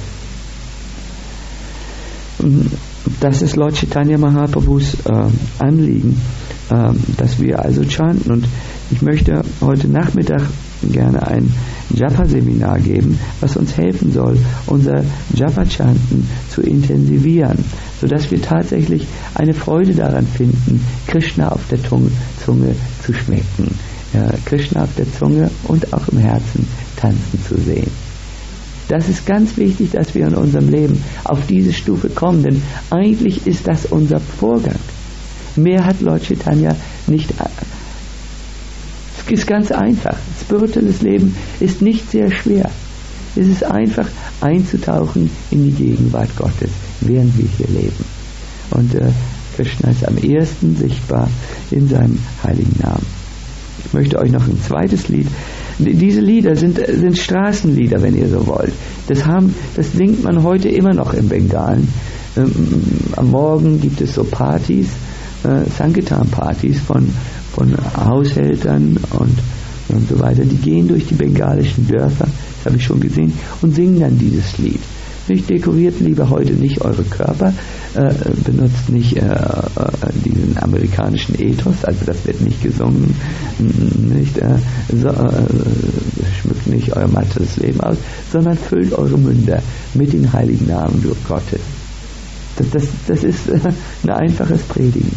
Das ist Lord Chaitanya Mahaprabhus äh, Anliegen, äh, dass wir also chanten. Und ich möchte heute Nachmittag gerne ein Japa-Seminar geben, was uns helfen soll, unser Japa-Chanten zu intensivieren, sodass wir tatsächlich eine Freude daran finden, Krishna auf der Zunge, Zunge zu schmecken, ja, Krishna auf der Zunge und auch im Herzen tanzen zu sehen. Das ist ganz wichtig, dass wir in unserem Leben auf diese Stufe kommen, denn eigentlich ist das unser Vorgang. Mehr hat Lord Chaitanya nicht. Es ist ganz einfach. Spirituelles Leben ist nicht sehr schwer. Es ist einfach einzutauchen in die Gegenwart Gottes, während wir hier leben. Und äh, Krishna ist am ehesten sichtbar in seinem heiligen Namen. Ich möchte euch noch ein zweites Lied. Diese Lieder sind, sind Straßenlieder, wenn ihr so wollt. Das, haben, das singt man heute immer noch im Bengalen. Ähm, am Morgen gibt es so Partys, äh, Sankirtan-Partys von, von Haushältern und, und so weiter. Die gehen durch die bengalischen Dörfer, das habe ich schon gesehen, und singen dann dieses Lied. Nicht dekoriert lieber heute nicht eure Körper, äh, benutzt nicht äh, diesen amerikanischen Ethos, also das wird nicht gesungen, nicht, äh, so, äh, schmückt nicht euer materielles Leben aus, sondern füllt eure Münder mit den heiligen Namen Gottes. Das, das, das ist äh, ein einfaches Predigen.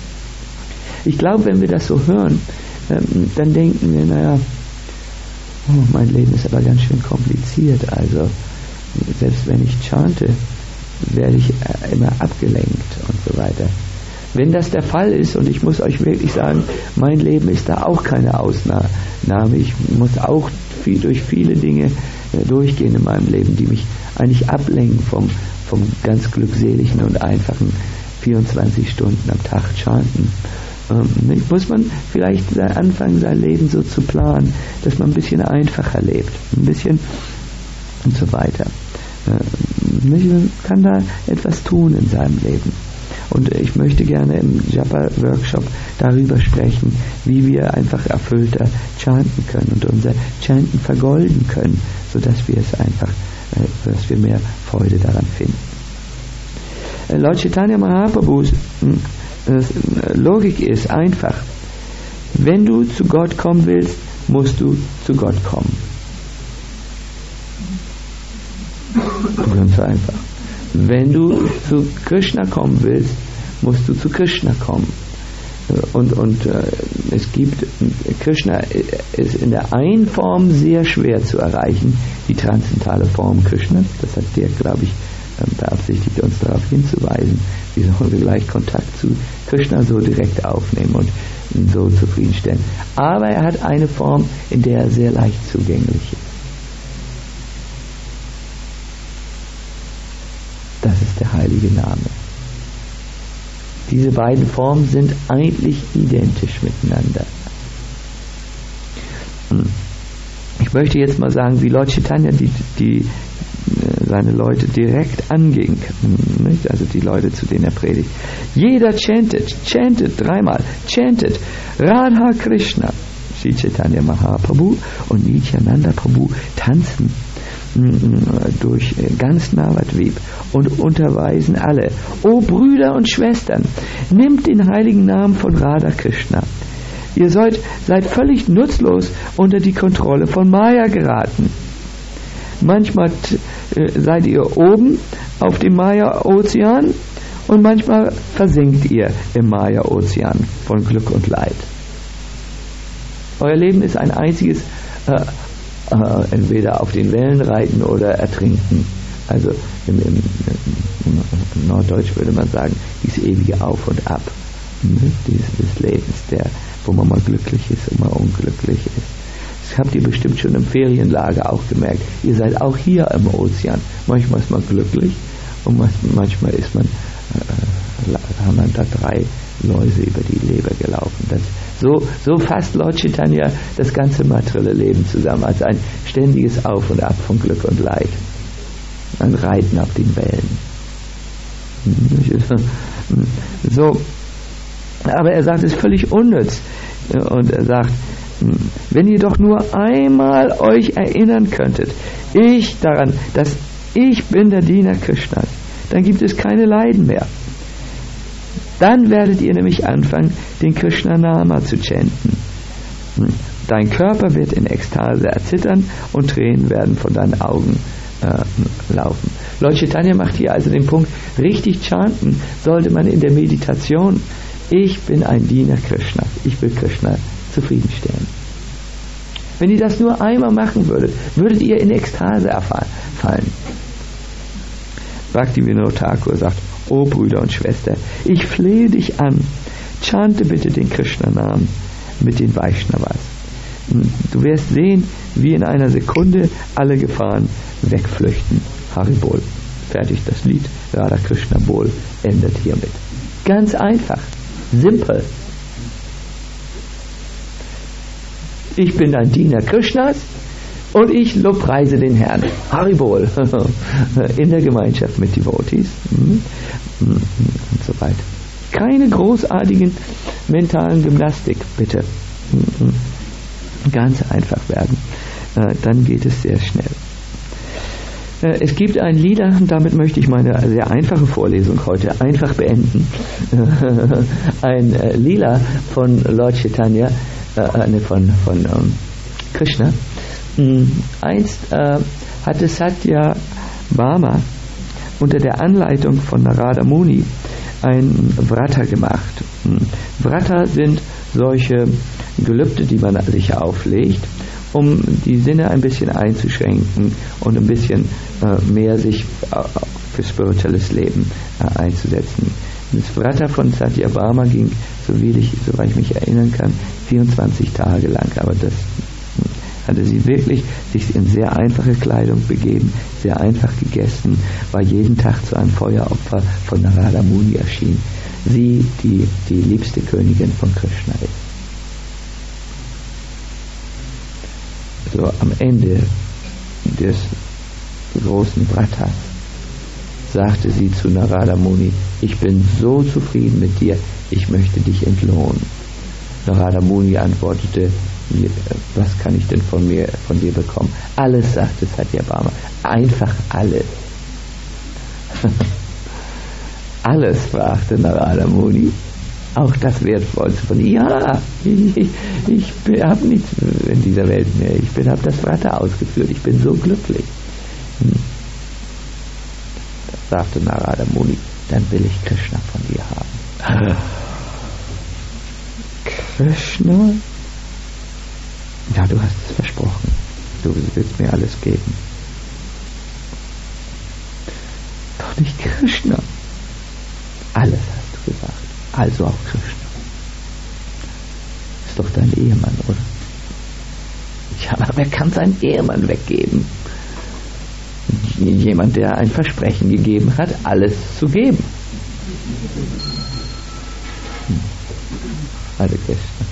Ich glaube, wenn wir das so hören, äh, dann denken wir, naja, oh, mein Leben ist aber ganz schön kompliziert, also selbst wenn ich chante, werde ich immer abgelenkt und so weiter. Wenn das der Fall ist, und ich muss euch wirklich sagen, mein Leben ist da auch keine Ausnahme. Ich muss auch viel, durch viele Dinge durchgehen in meinem Leben, die mich eigentlich ablenken vom, vom ganz glückseligen und einfachen vierundzwanzig Stunden am Tag chanten. Ähm, muss man vielleicht anfangen, sein Leben so zu planen, dass man ein bisschen einfacher lebt, ein bisschen und so weiter. Man kann da etwas tun in seinem Leben. Und ich möchte gerne im Japa-Workshop darüber sprechen, wie wir einfach erfüllter chanten können und unser Chanten vergolden können, sodass wir es einfach, dass wir mehr Freude daran finden. Laut Chaitanya Mahaprabhus Logik ist einfach: Wenn du zu Gott kommen willst, musst du zu Gott kommen. Ganz einfach. Wenn du zu Krishna kommen willst, musst du zu Krishna kommen. Und, und äh, es gibt, Krishna ist in der einen Form sehr schwer zu erreichen, die transzendentale Form Krishnas, das hat der, glaube ich, beabsichtigt uns darauf hinzuweisen, wie sollen wir gleich Kontakt zu Krishna so direkt aufnehmen und ihn so zufriedenstellen. Aber er hat eine Form, in der er sehr leicht zugänglich ist. Das ist der heilige Name. Diese beiden Formen sind eigentlich identisch miteinander. Ich möchte jetzt mal sagen, wie Lord Chaitanya die, die, seine Leute direkt angehen kann. Nicht? Also die Leute, zu denen er predigt. Jeder chantet, chantet dreimal, chantet Radha Krishna. Sri Chaitanya Mahaprabhu und Nityananda Prabhu tanzen durch ganz Navadvip und unterweisen alle: O Brüder und Schwestern, nimmt den heiligen Namen von Radha Krishna. Ihr seid, seid völlig nutzlos unter die Kontrolle von Maya geraten. Manchmal äh, seid ihr oben auf dem Maya-Ozean und manchmal versinkt ihr im Maya-Ozean von Glück und Leid. Euer Leben ist ein einziges äh, Uh, entweder auf den Wellen reiten oder ertrinken. Also im, im, im Norddeutsch würde man sagen, dieses ewige Auf und Ab, ne? dieses, des Lebens, der, wo man mal glücklich ist und mal unglücklich ist. Das habt ihr bestimmt schon im Ferienlager auch gemerkt. Ihr seid auch hier im Ozean. Manchmal ist man glücklich und manchmal ist man, äh, haben dann da drei Läuse über die Leber gelaufen. Das, so, so fasst Lord Chaitanya das ganze materielle Leben zusammen, als ein ständiges Auf und Ab von Glück und Leid. Ein Reiten auf den Wellen. So, aber er sagt, es ist völlig unnütz. Und er sagt, wenn ihr doch nur einmal euch erinnern könntet, ich daran, dass ich bin der Diener Krishnas, dann gibt es keine Leiden mehr. Dann werdet ihr nämlich anfangen, den Krishna-Nama zu chanten. Dein Körper wird in Ekstase erzittern und Tränen werden von deinen Augen äh, laufen. Lord Chaitanya macht hier also den Punkt, richtig chanten sollte man in der Meditation: Ich bin ein Diener Krishnas, ich will Krishna zufriedenstellen. Wenn ihr das nur einmal machen würdet, würdet ihr in Ekstase fallen. Bhaktivinoda Thakur sagt: O Brüder und Schwester, ich flehe dich an, chante bitte den Krishna-Namen mit den Vaishnavas. Du wirst sehen, wie in einer Sekunde alle Gefahren wegflüchten. Haribol. Fertig das Lied. Radha Krishna Bol endet hiermit. Ganz einfach. Simpel. Ich bin ein Diener Krishnas und ich lobpreise den Herrn. Haribol. In der Gemeinschaft mit Devotees. Und so weiter. Keine großartigen mentalen Gymnastik, bitte. Ganz einfach werden. Dann geht es sehr schnell. Es gibt ein Lied, und damit möchte ich meine sehr einfache Vorlesung heute einfach beenden. Ein Lila von Lord Chaitanya, äh, von, von ähm, Krishna. Einst äh, hatte Satya Bhama unter der Anleitung von Narada Muni ein Vrata gemacht. Vrata sind solche Gelübde, die man sich auflegt, um die Sinne ein bisschen einzuschränken und ein bisschen äh, mehr sich äh, für spirituelles Leben äh, einzusetzen. Das Vrata von Satya Bhama ging, so wie ich, soweit ich mich erinnern kann, vierundzwanzig Tage lang, aber das hatte sie wirklich sich in sehr einfache Kleidung begeben, sehr einfach gegessen, war jeden Tag zu einem Feueropfer von Narada Muni erschienen. Sie, die die liebste Königin von Krishna ist. So am Ende des großen Vratas sagte sie zu Narada Muni: Ich bin so zufrieden mit dir, ich möchte dich entlohnen. Narada Muni antwortete: Was kann ich denn von mir, von dir bekommen? Alles, sagte Satya Bhama. Einfach alles. Alles, fragte Narada Muni. Auch das Wertvollste von ihr. Ja, ich, ich, ich habe nichts in dieser Welt mehr. Ich habe das Vrata ausgeführt. Ich bin so glücklich. Hm. Das sagte Narada Muni. Dann will ich Krishna von dir haben. Krishna? Ja, du hast es versprochen. Du willst mir alles geben. Doch Also auch Krishna. Ist doch dein Ehemann, oder? Ja, aber wer kann seinen Ehemann weggeben? Jemand, der ein Versprechen gegeben hat, alles zu geben. Hm. Hare Krishna.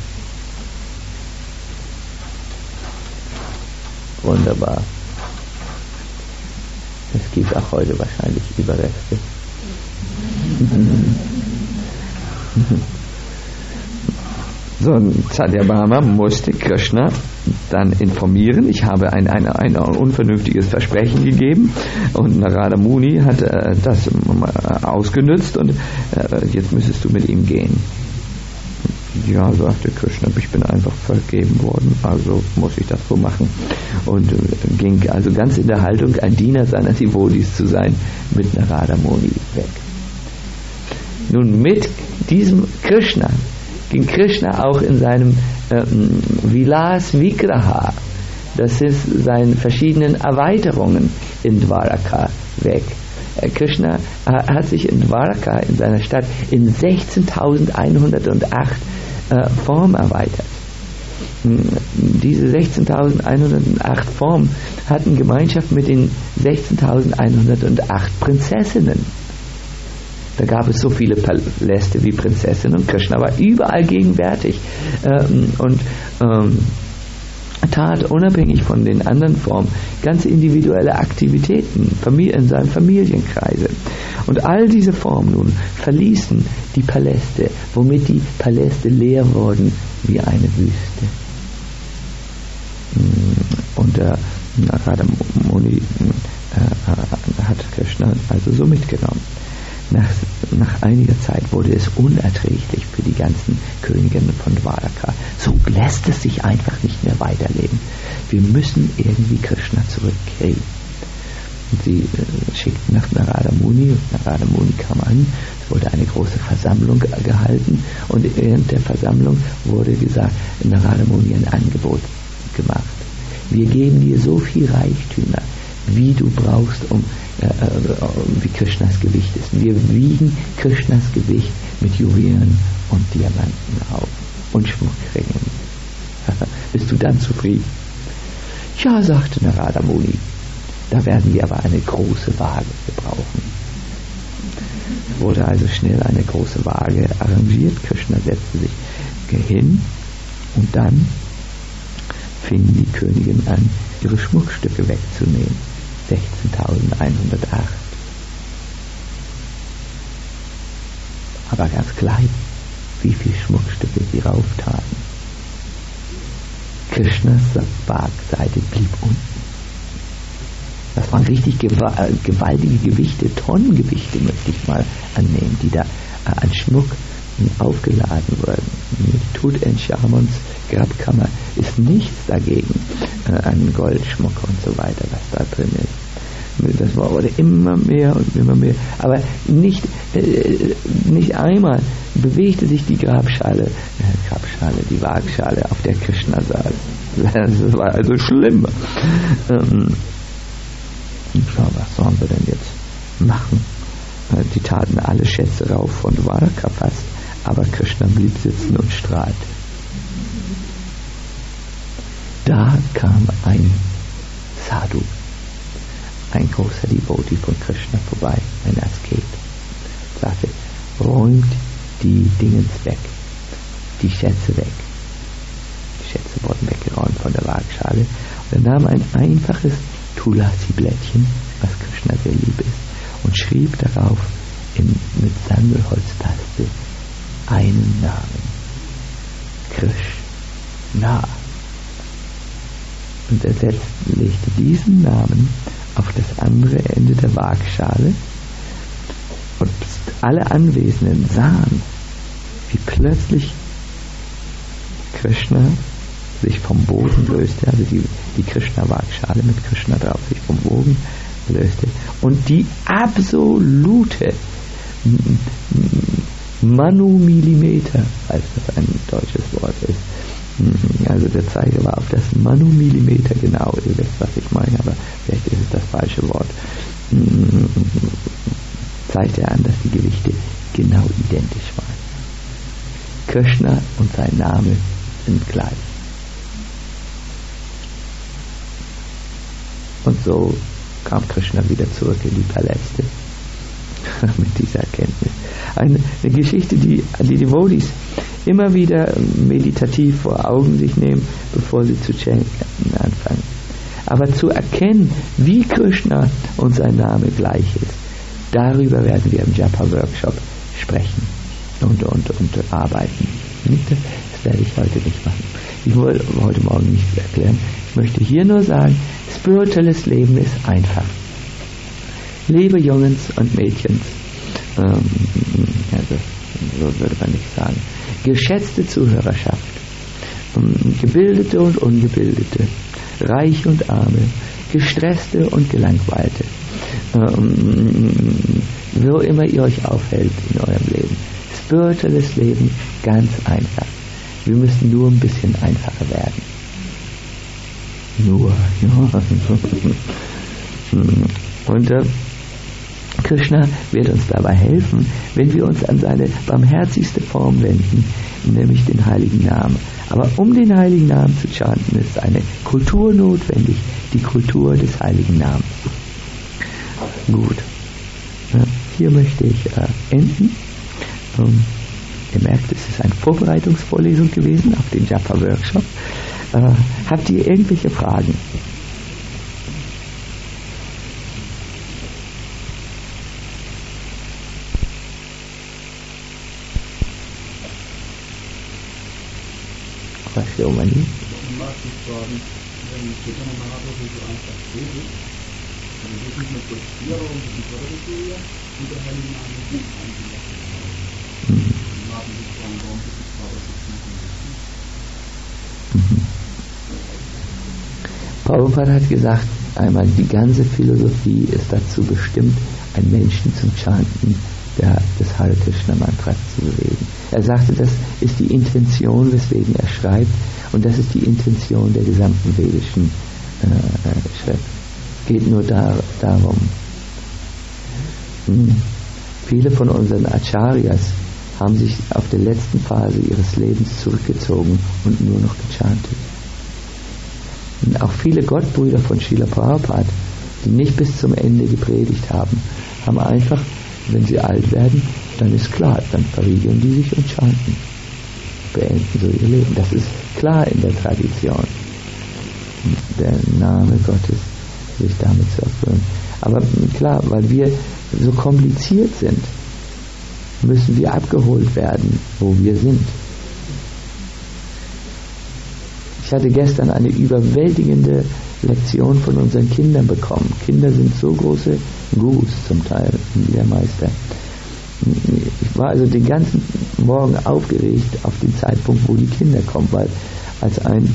Wunderbar. Es gibt auch heute wahrscheinlich Überreste. So, Satyabhama musste Krishna dann informieren. Ich habe ein, ein, ein unvernünftiges Versprechen gegeben und Narada Muni hat äh, das äh, ausgenutzt und äh, jetzt müsstest du mit ihm gehen. Ja, sagte Krishna, ich bin einfach vergeben worden, also muss ich das so machen. Und äh, ging also ganz in der Haltung, ein Diener seiner Devotis zu sein, mit Narada Muni weg. Nun, mit diesem Krishna ging Krishna auch in seinem ähm, Vilas Vigraha, das ist seine verschiedenen Erweiterungen in Dwaraka, weg. Äh, Krishna äh, hat sich in Dwaraka, in seiner Stadt, in sechzehntausendeinhundertacht äh, Formen erweitert. Diese sechzehntausendeinhundertacht Formen hatten Gemeinschaft mit den sechzehntausendeinhundertacht Prinzessinnen. Da gab es so viele Paläste wie Prinzessinnen und Krishna war überall gegenwärtig ähm, und ähm, tat unabhängig von den anderen Formen ganz individuelle Aktivitäten in seinem Familienkreise. Und all diese Formen nun verließen die Paläste, womit die Paläste leer wurden wie eine Wüste. Und der Narada Muni äh, hat Krishna also so mitgenommen. Nach, nach einiger Zeit wurde es unerträglich für die ganzen Königinnen von Dwaraka. So lässt es sich einfach nicht mehr weiterleben. Wir müssen irgendwie Krishna zurückkriegen. Und sie äh, schickten nach Narada Muni und Narada Muni kam an. Es wurde eine große Versammlung gehalten und während der Versammlung wurde gesagt, Narada Muni ein Angebot gemacht. Wir geben dir so viel Reichtümer, wie du brauchst, um äh, wie Krishnas Gewicht ist. Wir wiegen Krishnas Gewicht mit Juwelen und Diamanten auf und Schmuckringen. Bist du dann zufrieden? Ja, sagte Narada Muni. Da werden wir aber eine große Waage gebrauchen. Es wurde also schnell eine große Waage arrangiert. Krishna setzte sich hin und dann fing die Königin an, ihre Schmuckstücke wegzunehmen. sechzehntausendeinhundertacht. Aber ganz klein, wie viele Schmuckstücke sie rauftaten. Krishnas Waagseite blieb unten. Das waren richtig gewaltige Gewichte, Tonnengewichte, möchte ich mal annehmen, die da äh, an Schmuck aufgeladen wurden. Tutanchamuns Grabkammer ist nichts dagegen äh, an Goldschmuck und so weiter, was da drin ist. Das wurde immer mehr und immer mehr. Aber nicht, äh, nicht einmal bewegte sich die Grabschale, äh, Grabschale, die Waagschale, auf der Krishna saß. Das war also schlimm. Ähm, ja, was sollen wir denn jetzt machen? Die taten alle Schätze rauf von Dwaraka fast, aber Krishna blieb sitzen und strahlte. Da kam ein Sadhu, ein großer Devotee von Krishna vorbei, ein Asket, sagte, räumt die Dingens weg, die Schätze weg. Die Schätze wurden weggeräumt von der Waagschale und er nahm ein einfaches Tulasi-Blättchen, was Krishna sehr lieb ist, und schrieb darauf in, mit Sandelholztaste einen Namen. Krishna. Und er setzt, legte diesen Namen auf das andere Ende der Waagschale und alle Anwesenden sahen, wie plötzlich Krishna sich vom Boden löste, also die, die Krishna-Waagschale mit Krishna drauf sich vom Boden löste und die absolute Manumillimeter, als das ein deutsches Wort ist, also der Zeiger war auf das Manumillimeter genau, ihr wisst, was ich meine, aber vielleicht ist es das falsche Wort, zeigte er an, dass die Gewichte genau identisch waren. Krishna und sein Name sind gleich. Und so kam Krishna wieder zurück in die Paläste mit dieser Erkenntnis. Eine, eine Geschichte, die die Devotees immer wieder meditativ vor Augen sich nehmen, bevor sie zu chanten anfangen. Aber zu erkennen, wie Krishna und sein Name gleich ist, darüber werden wir im Japa-Workshop sprechen und, und, und arbeiten. Das werde ich heute nicht machen. Ich wollte heute Morgen nichts erklären. Ich möchte hier nur sagen, spirituelles Leben ist einfach. Liebe Jungs und Mädchens, ähm, also, so würde man nicht sagen, geschätzte Zuhörerschaft, ähm, Gebildete und Ungebildete, Reiche und Arme, Gestresste und Gelangweilte, ähm, wo immer ihr euch aufhält in eurem Leben. Spirituelles Leben ganz einfach. Wir müssen nur ein bisschen einfacher werden. Nur, ja. Und äh, Krishna wird uns dabei helfen, wenn wir uns an seine barmherzigste Form wenden, nämlich den heiligen Namen. Aber um den heiligen Namen zu chanten, ist eine Kultur notwendig, die Kultur des heiligen Namens. Gut, ja, hier möchte ich äh, enden. Ähm, ihr merkt, es ist eine Vorbereitungsvorlesung gewesen auf den Japa-Workshop. Äh, habt ihr irgendwelche Fragen? Was für Omani? Ich mag dich fragen, wenn ich Chaitanya Mahaprabhu so einfach redet, dann ist es nicht nur kurz vier und die Förderbesuche und der Heilige Name ist nicht eingelassen. Die Maten sich fragen, warum ist es Frau, das ist nicht Prabhupada hat gesagt, einmal, die ganze Philosophie ist dazu bestimmt, einen Menschen zum Chanten der, des Hare Krishna Mantras zu bewegen. Er sagte, das ist die Intention, weswegen er schreibt, und das ist die Intention der gesamten vedischen äh, Schrift. Es geht nur da, darum. Hm. Viele von unseren Acharyas haben sich auf der letzten Phase ihres Lebens zurückgezogen und nur noch gechantet. Und auch viele Gottbrüder von Srila Prabhupada, die nicht bis zum Ende gepredigt haben, haben einfach, wenn sie alt werden, dann ist klar, dann verriegeln die sich und chanten. Beenden so ihr Leben. Das ist klar in der Tradition. Der Name Gottes sich damit zu erfüllen. Aber klar, weil wir so kompliziert sind, müssen wir abgeholt werden, wo wir sind. Ich hatte gestern eine überwältigende Lektion von unseren Kindern bekommen. Kinder sind so große Gurus zum Teil, Lehrmeister. Ich war also den ganzen Morgen aufgeregt auf den Zeitpunkt, wo die Kinder kommen, weil als ein,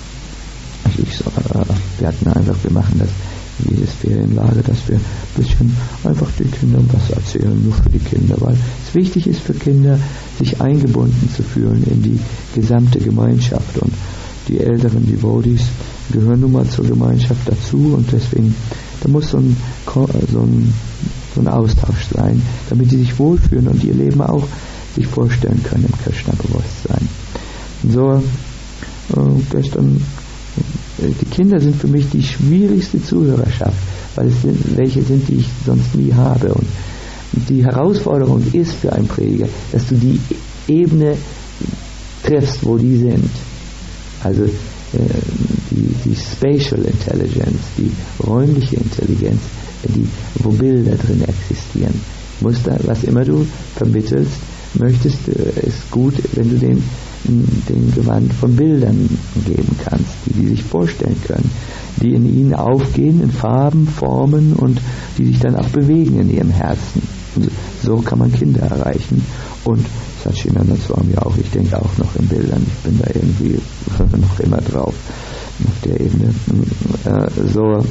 ich so, wir hatten einfach, wir machen das jedes Ferienlager, dass wir ein bisschen einfach den Kindern was erzählen, nur für die Kinder, weil es wichtig ist für Kinder, sich eingebunden zu fühlen in die gesamte Gemeinschaft, und die älteren Devotees gehören nun mal zur Gemeinschaft dazu, und deswegen, da muss so ein, so ein, so ein Austausch sein, damit die sich wohlfühlen und ihr Leben auch sich vorstellen können im Krishna-Bewusstsein. So, äh, gestern, die Kinder sind für mich die schwierigste Zuhörerschaft, weil es sind, welche sind, die ich sonst nie habe. Und die Herausforderung ist für einen Prediger, dass du die Ebene triffst, wo die sind. Also äh, die, die Spatial Intelligence, die räumliche Intelligenz, die, wo Bilder drin existieren. Muster, was immer du vermittelst, möchtest, äh, ist gut, wenn du den, den Gewand von Bildern geben kannst, die die sich vorstellen können, die in ihnen aufgehen in Farben, Formen und die sich dann auch bewegen in ihrem Herzen. Und so kann man Kinder erreichen. Und Satchidananda Swami auch, ich denke auch noch in Bildern, ich bin da irgendwie noch immer drauf auf der Ebene. Äh, so,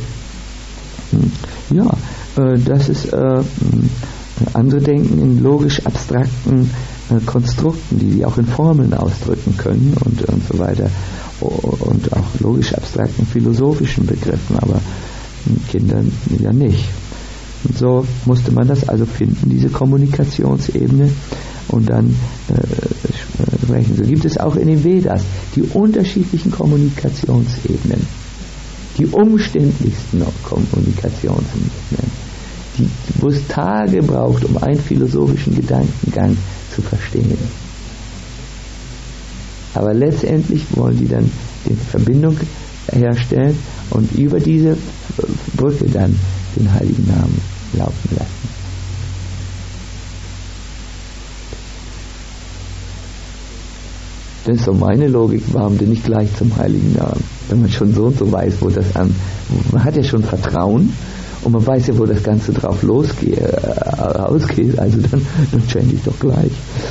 ja, äh, das ist äh, andere denken in logisch abstrakten äh, Konstrukten, die sie auch in Formeln ausdrücken können und, und so weiter, und auch logisch abstrakten philosophischen Begriffen, aber Kinder ja nicht. Und so musste man das also finden, diese Kommunikationsebene, und dann äh, sprechen. So gibt es auch in den Vedas die unterschiedlichen Kommunikationsebenen, die umständlichsten Kommunikationsebenen, die, wo es Tage braucht, um einen philosophischen Gedankengang zu verstehen. Aber letztendlich wollen die dann die Verbindung herstellen und über diese Brücke dann den heiligen Namen laufen lassen. Das ist so meine Logik, warum denn nicht gleich zum heiligen Namen? Wenn man schon so und so weiß, wo das an, man hat ja schon Vertrauen und man weiß ja, wo das Ganze drauf losgeht, äh, ausgeht, also dann, dann chante ich doch gleich.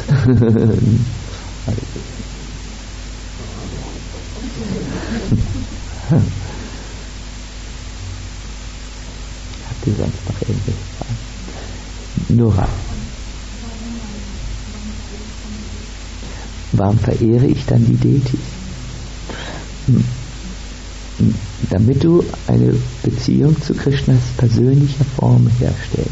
Habt ihr sonst noch irgendwelche Fragen? Nora. Warum verehre ich dann die Deities? Hm. Damit du eine Beziehung zu Krishnas persönlicher Form herstellst.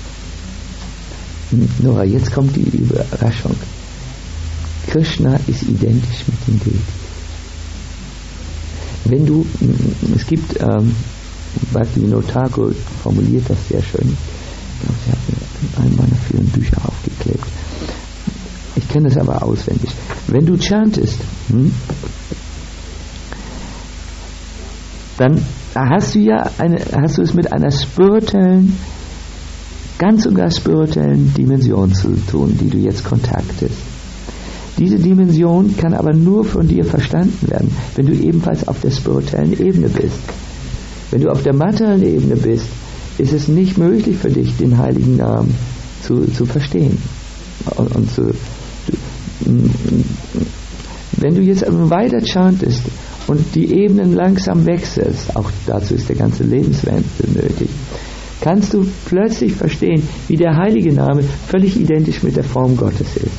Hm. Nora, jetzt kommt die Überraschung. Krishna ist identisch mit den Deities. Wenn du, es gibt, ähm, Bhaktivinoda Thakur formuliert das sehr schön. Ich glaube, sie hat mir in einem meiner vielen Bücher aufgeklebt. Ich kenne das aber auswendig. Wenn du chantest, hm, dann hast du ja eine, hast du es mit einer spirituellen, ganz und gar spirituellen Dimension zu tun, die du jetzt kontaktest. Diese Dimension kann aber nur von dir verstanden werden, wenn du ebenfalls auf der spirituellen Ebene bist. Wenn du auf der materiellen Ebene bist, ist es nicht möglich für dich, den heiligen Namen zu, zu verstehen. Und, und zu, wenn du jetzt aber weiter chantest und die Ebenen langsam wechselst, auch dazu ist der ganze Lebenswandel nötig, kannst du plötzlich verstehen, wie der heilige Name völlig identisch mit der Form Gottes ist.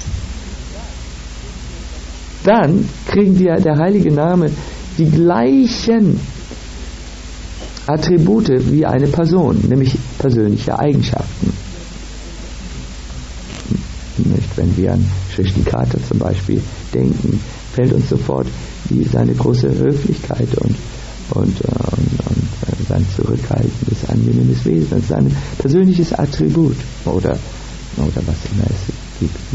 Dann kriegen dir der heilige Name die gleichen Attribute wie eine Person, nämlich persönliche Eigenschaften. Nicht, wenn wir an Shrishtikata zum Beispiel denken, fällt uns sofort die, seine große Höflichkeit und, und, äh, und, und sein zurückhaltendes, angenehmes Wesen, sein persönliches Attribut oder, oder was immer es gibt.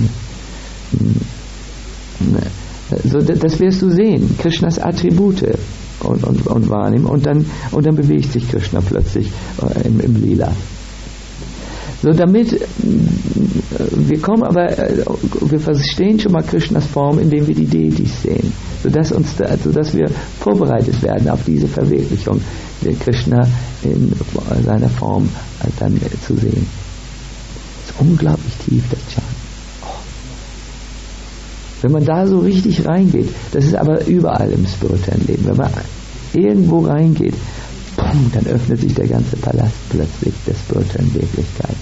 Ne? So, das wirst du sehen, Krishnas Attribute und, und, und wahrnehmen und dann, und dann bewegt sich Krishna plötzlich äh, im, im Lila. So, damit, wir kommen aber, wir verstehen schon mal Krishnas Form, indem wir die Deities sehen, sodass, uns da, sodass wir vorbereitet werden auf diese Verwirklichung, der Krishna in seiner Form dann zu sehen. Das ist unglaublich tief, das Chant. Wenn man da so richtig reingeht, das ist aber überall im spirituellen Leben, wenn man irgendwo reingeht, boom, dann öffnet sich der ganze Palast plötzlich der spirituellen Wirklichkeit.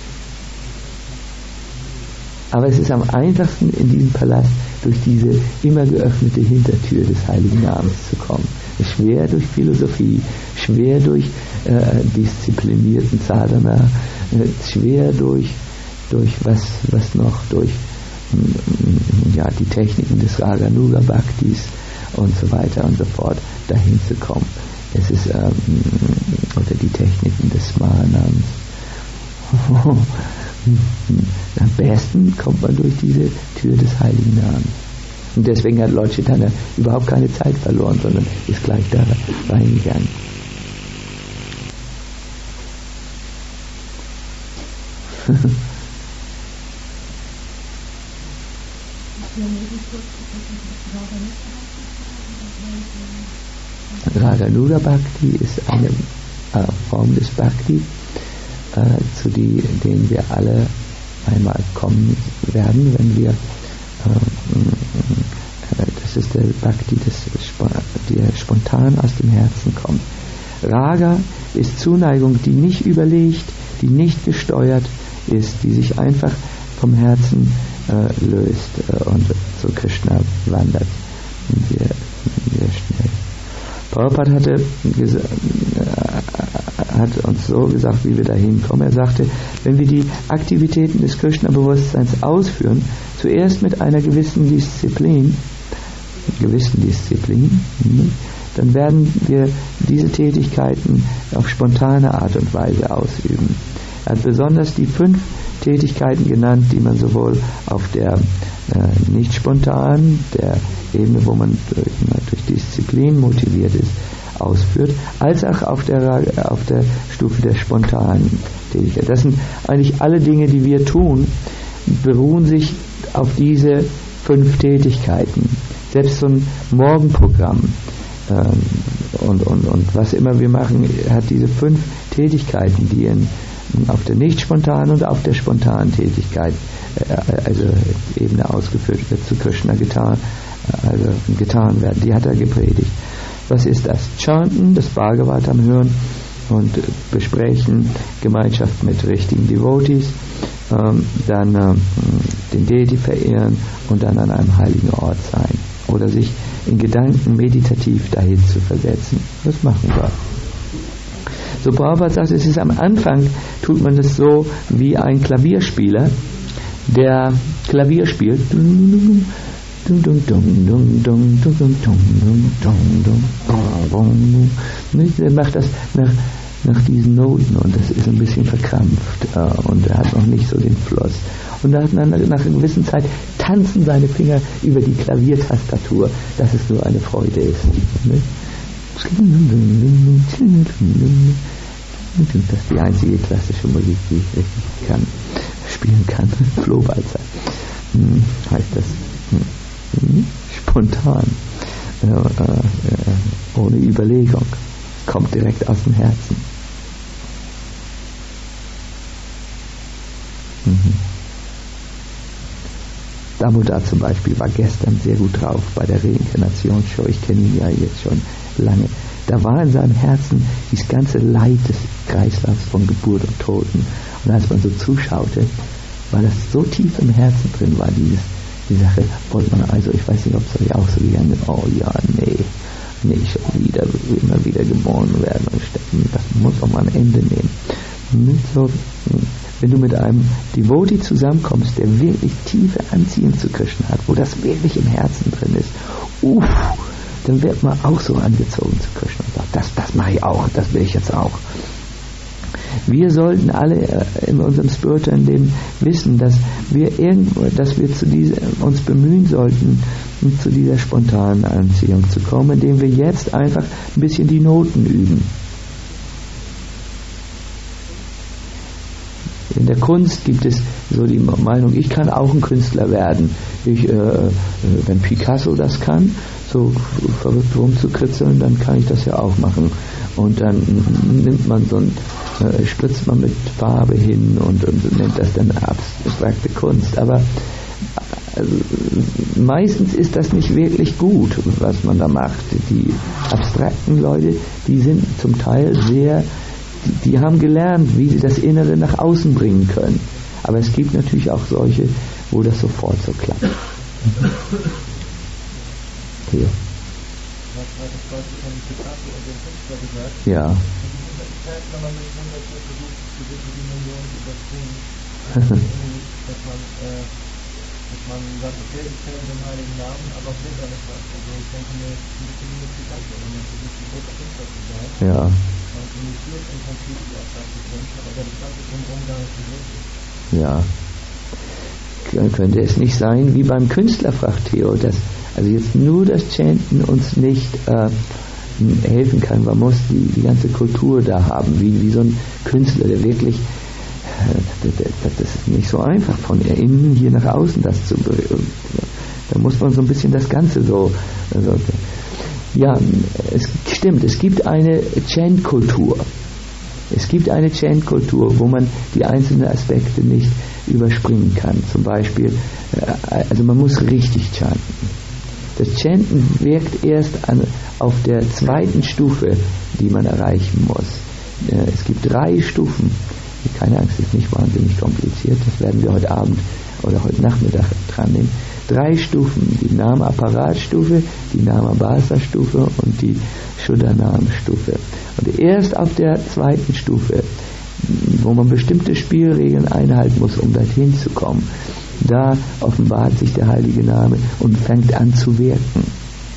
Aber es ist am einfachsten, in diesen Palast durch diese immer geöffnete Hintertür des heiligen Namens zu kommen. Schwer durch Philosophie, schwer durch äh, disziplinierten Sadhana, äh, schwer durch, durch was, was noch, durch ja, die Techniken des Raganuga Bhaktis und so weiter und so fort, dahin zu kommen. Es ist, ähm, oder die Techniken des Smaranams. Am besten kommt man durch diese Tür des heiligen Namens. Und deswegen hat Lord Chaitanya überhaupt keine Zeit verloren, sondern ist gleich da reingegangen. Raganuga Bhakti ist eine äh, Form des Bhakti, äh, zu die, denen wir alle einmal kommen werden, wenn wir, äh, äh, das ist der Bhakti, des, der spontan aus dem Herzen kommt. Raga ist Zuneigung, die nicht überlegt, die nicht gesteuert ist, die sich einfach vom Herzen äh, löst äh, und zu Krishna wandert. Sehr, sehr schnell. Prabhupada hatte, hat uns so gesagt, wie wir da hinkommen. Er sagte, wenn wir die Aktivitäten des Krishna-Bewusstseins ausführen, zuerst mit einer gewissen Disziplin, gewissen Disziplin, dann werden wir diese Tätigkeiten auf spontane Art und Weise ausüben. Er hat besonders die fünf Tätigkeiten genannt, die man sowohl auf der äh, nicht spontanen, der Ebene, wo man durch, durch Disziplin motiviert ist, ausführt, als auch auf der, auf der Stufe der spontanen Tätigkeit. Das sind eigentlich alle Dinge, die wir tun, beruhen sich auf diese fünf Tätigkeiten. Selbst so ein Morgenprogramm ähm, und, und, und was immer wir machen, hat diese fünf Tätigkeiten, die in, auf der nicht spontanen und auf der spontanen Tätigkeit, äh, also Ebene ausgeführt wird, zu Krishna getan, also getan werden. Die hat er gepredigt. Was ist das? Chanten, das Bhagavatam hören und besprechen, Gemeinschaft mit richtigen Devotees, ähm, dann ähm, den Deity verehren und dann an einem heiligen Ort sein. Oder sich in Gedanken meditativ dahin zu versetzen. Das machen wir. So Prabhupada sagt, es ist am Anfang, tut man das so wie ein Klavierspieler, der Klavier spielt. Der macht das nach, nach diesen Noten und das ist ein bisschen verkrampft und er hat noch nicht so den Fluss. Und nach, nach einer gewissen Zeit tanzen seine Finger über die Klaviertastatur, dass es nur eine Freude ist. Das ist die einzige klassische Musik, die ich richtig kann, spielen kann. Flohwalzer hm, heißt das. Hm, spontan, äh, äh, ohne Überlegung, kommt direkt aus dem Herzen. Mhm. Damodar zum Beispiel war gestern sehr gut drauf bei der Reinkarnationsshow. Ich kenne ihn ja jetzt schon lange. Da war in seinem Herzen dieses ganze Leid des Kreislaufs von Geburt und Toten. Und als man so zuschaute, weil das so tief im Herzen drin war, dieses, die Sache, wollte man also, ich weiß nicht, ob es euch auch so gegangen ist, oh ja, nee, nee, schon wieder, immer wieder geboren werden und sterben, das muss auch mal ein Ende nehmen. So, wenn du mit einem Devotee zusammenkommst, der wirklich tiefe Anziehung zu Krishna hat, wo das wirklich im Herzen drin ist, uff, dann wird man auch so angezogen zu Krishna und sagt, das, das mache ich auch, das will ich jetzt auch. Wir sollten alle äh, in unserem spirituellen Leben wissen, dass wir irgendwo, dass wir zu diese, uns bemühen sollten, um zu dieser spontanen Anziehung zu kommen, indem wir jetzt einfach ein bisschen die Noten üben. In der Kunst gibt es so die Meinung, ich kann auch ein Künstler werden. Ich, äh, wenn Picasso das kann, so verrückt rumzukritzeln, dann kann ich das ja auch machen. Und dann nimmt man so ein, äh, spritzt man mit Farbe hin und, und nennt das dann abstrakte Kunst. Aber also, meistens ist das nicht wirklich gut, was man da macht. Die abstrakten Leute, die sind zum Teil sehr, die, die haben gelernt, wie sie das Innere nach außen bringen können. Aber es gibt natürlich auch solche, wo das sofort so klappt. Mhm. Hier. Ja. Man sagt, okay, ich kenne den heiligen Namen, aber es bringt alles was. Also ich denke mir, es ist ein bisschen wie mit Picasso, wenn man versucht, ein großer Künstler zu sein. Ja. Man imitiert im Prinzip die abstrakte Kunst, aber der Bestand ist drumherum gar nicht so wichtig. Ja. Könnte es nicht sein, wie beim Künstler, fragt Theo, dass also jetzt nur das Chanten uns nicht äh, helfen kann. Man muss die, die ganze Kultur da haben, wie, wie so ein Künstler, der wirklich das ist nicht so einfach, von innen hier nach außen das zu berühren. Da muss man so ein bisschen das Ganze so, also, ja, es stimmt, es gibt eine Chant-Kultur. Es gibt eine Chant-Kultur, wo man die einzelnen Aspekte nicht überspringen kann. Zum Beispiel, also man muss richtig chanten. Das Chanten wirkt erst an, auf der zweiten Stufe, die man erreichen muss. Es gibt drei Stufen. Keine Angst, ist nicht wahnsinnig kompliziert. Das werden wir heute Abend oder heute Nachmittag dran nehmen. drei Stufen, die Nama-Apparat-Stufe, die Nama-Bhasa-Stufe und die Shuddha-Nam-Stufe. Und erst auf der zweiten Stufe, wo man bestimmte Spielregeln einhalten muss, um dorthin zu kommen, da offenbart sich der heilige Name und fängt an zu wirken.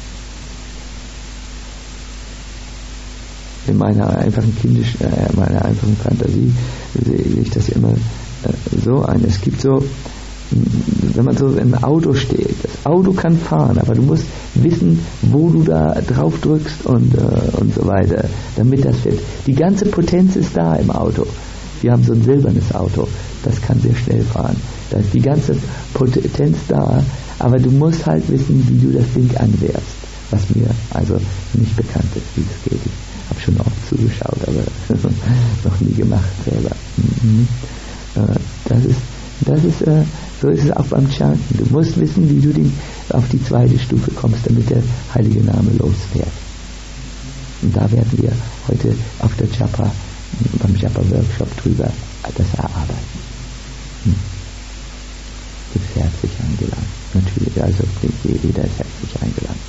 In meiner einfachen kindischen, äh, meiner einfachen Fantasie sehe ich das immer äh, so ein. Es gibt so, wenn man so im Auto steht, das Auto kann fahren, aber du musst wissen, wo du da drauf drückst und, äh, und so weiter, damit das fährt. Die ganze Potenz ist da im Auto. Wir haben so ein silbernes Auto, das kann sehr schnell fahren. Da ist die ganze Potenz da, aber du musst halt wissen, wie du das Ding anwirfst, was mir also nicht bekannt ist, wie das geht. Ich habe schon oft zugeschaut, aber noch nie gemacht selber. Mhm. Äh, das ist, das ist, äh, so ist es auch beim Chanten. Du musst wissen, wie du den, auf die zweite Stufe kommst, damit der heilige Name losfährt. Und da werden wir heute auf der Japa, beim Japa-Workshop drüber das erarbeiten. Hm. Du bist herzlich eingeladen. Natürlich, also jeder ist herzlich eingeladen.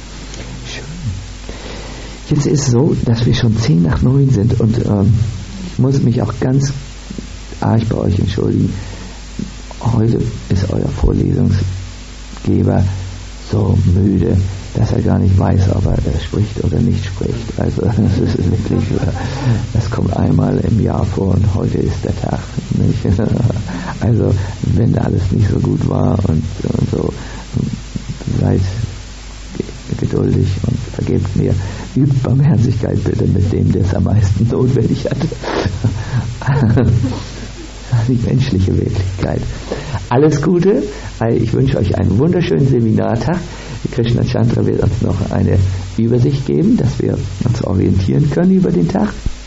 Schön. Jetzt ist es so, dass wir schon zehn nach neun sind und ähm, ich muss mich auch ganz arg bei euch entschuldigen. Heute ist euer Vorlesungsgeber so müde, dass er gar nicht weiß, ob er spricht oder nicht spricht. Also das ist wirklich, das kommt einmal im Jahr vor und heute ist der Tag. Nicht? Also wenn alles nicht so gut war und, und so, seid geduldig und vergebt mir. Übt Barmherzigkeit bitte mit dem, der es am meisten notwendig hat. Die menschliche Wirklichkeit. Alles Gute. Ich wünsche euch einen wunderschönen Seminartag. Krishna Chandra wird uns noch eine Übersicht geben, dass wir uns orientieren können über den Tag.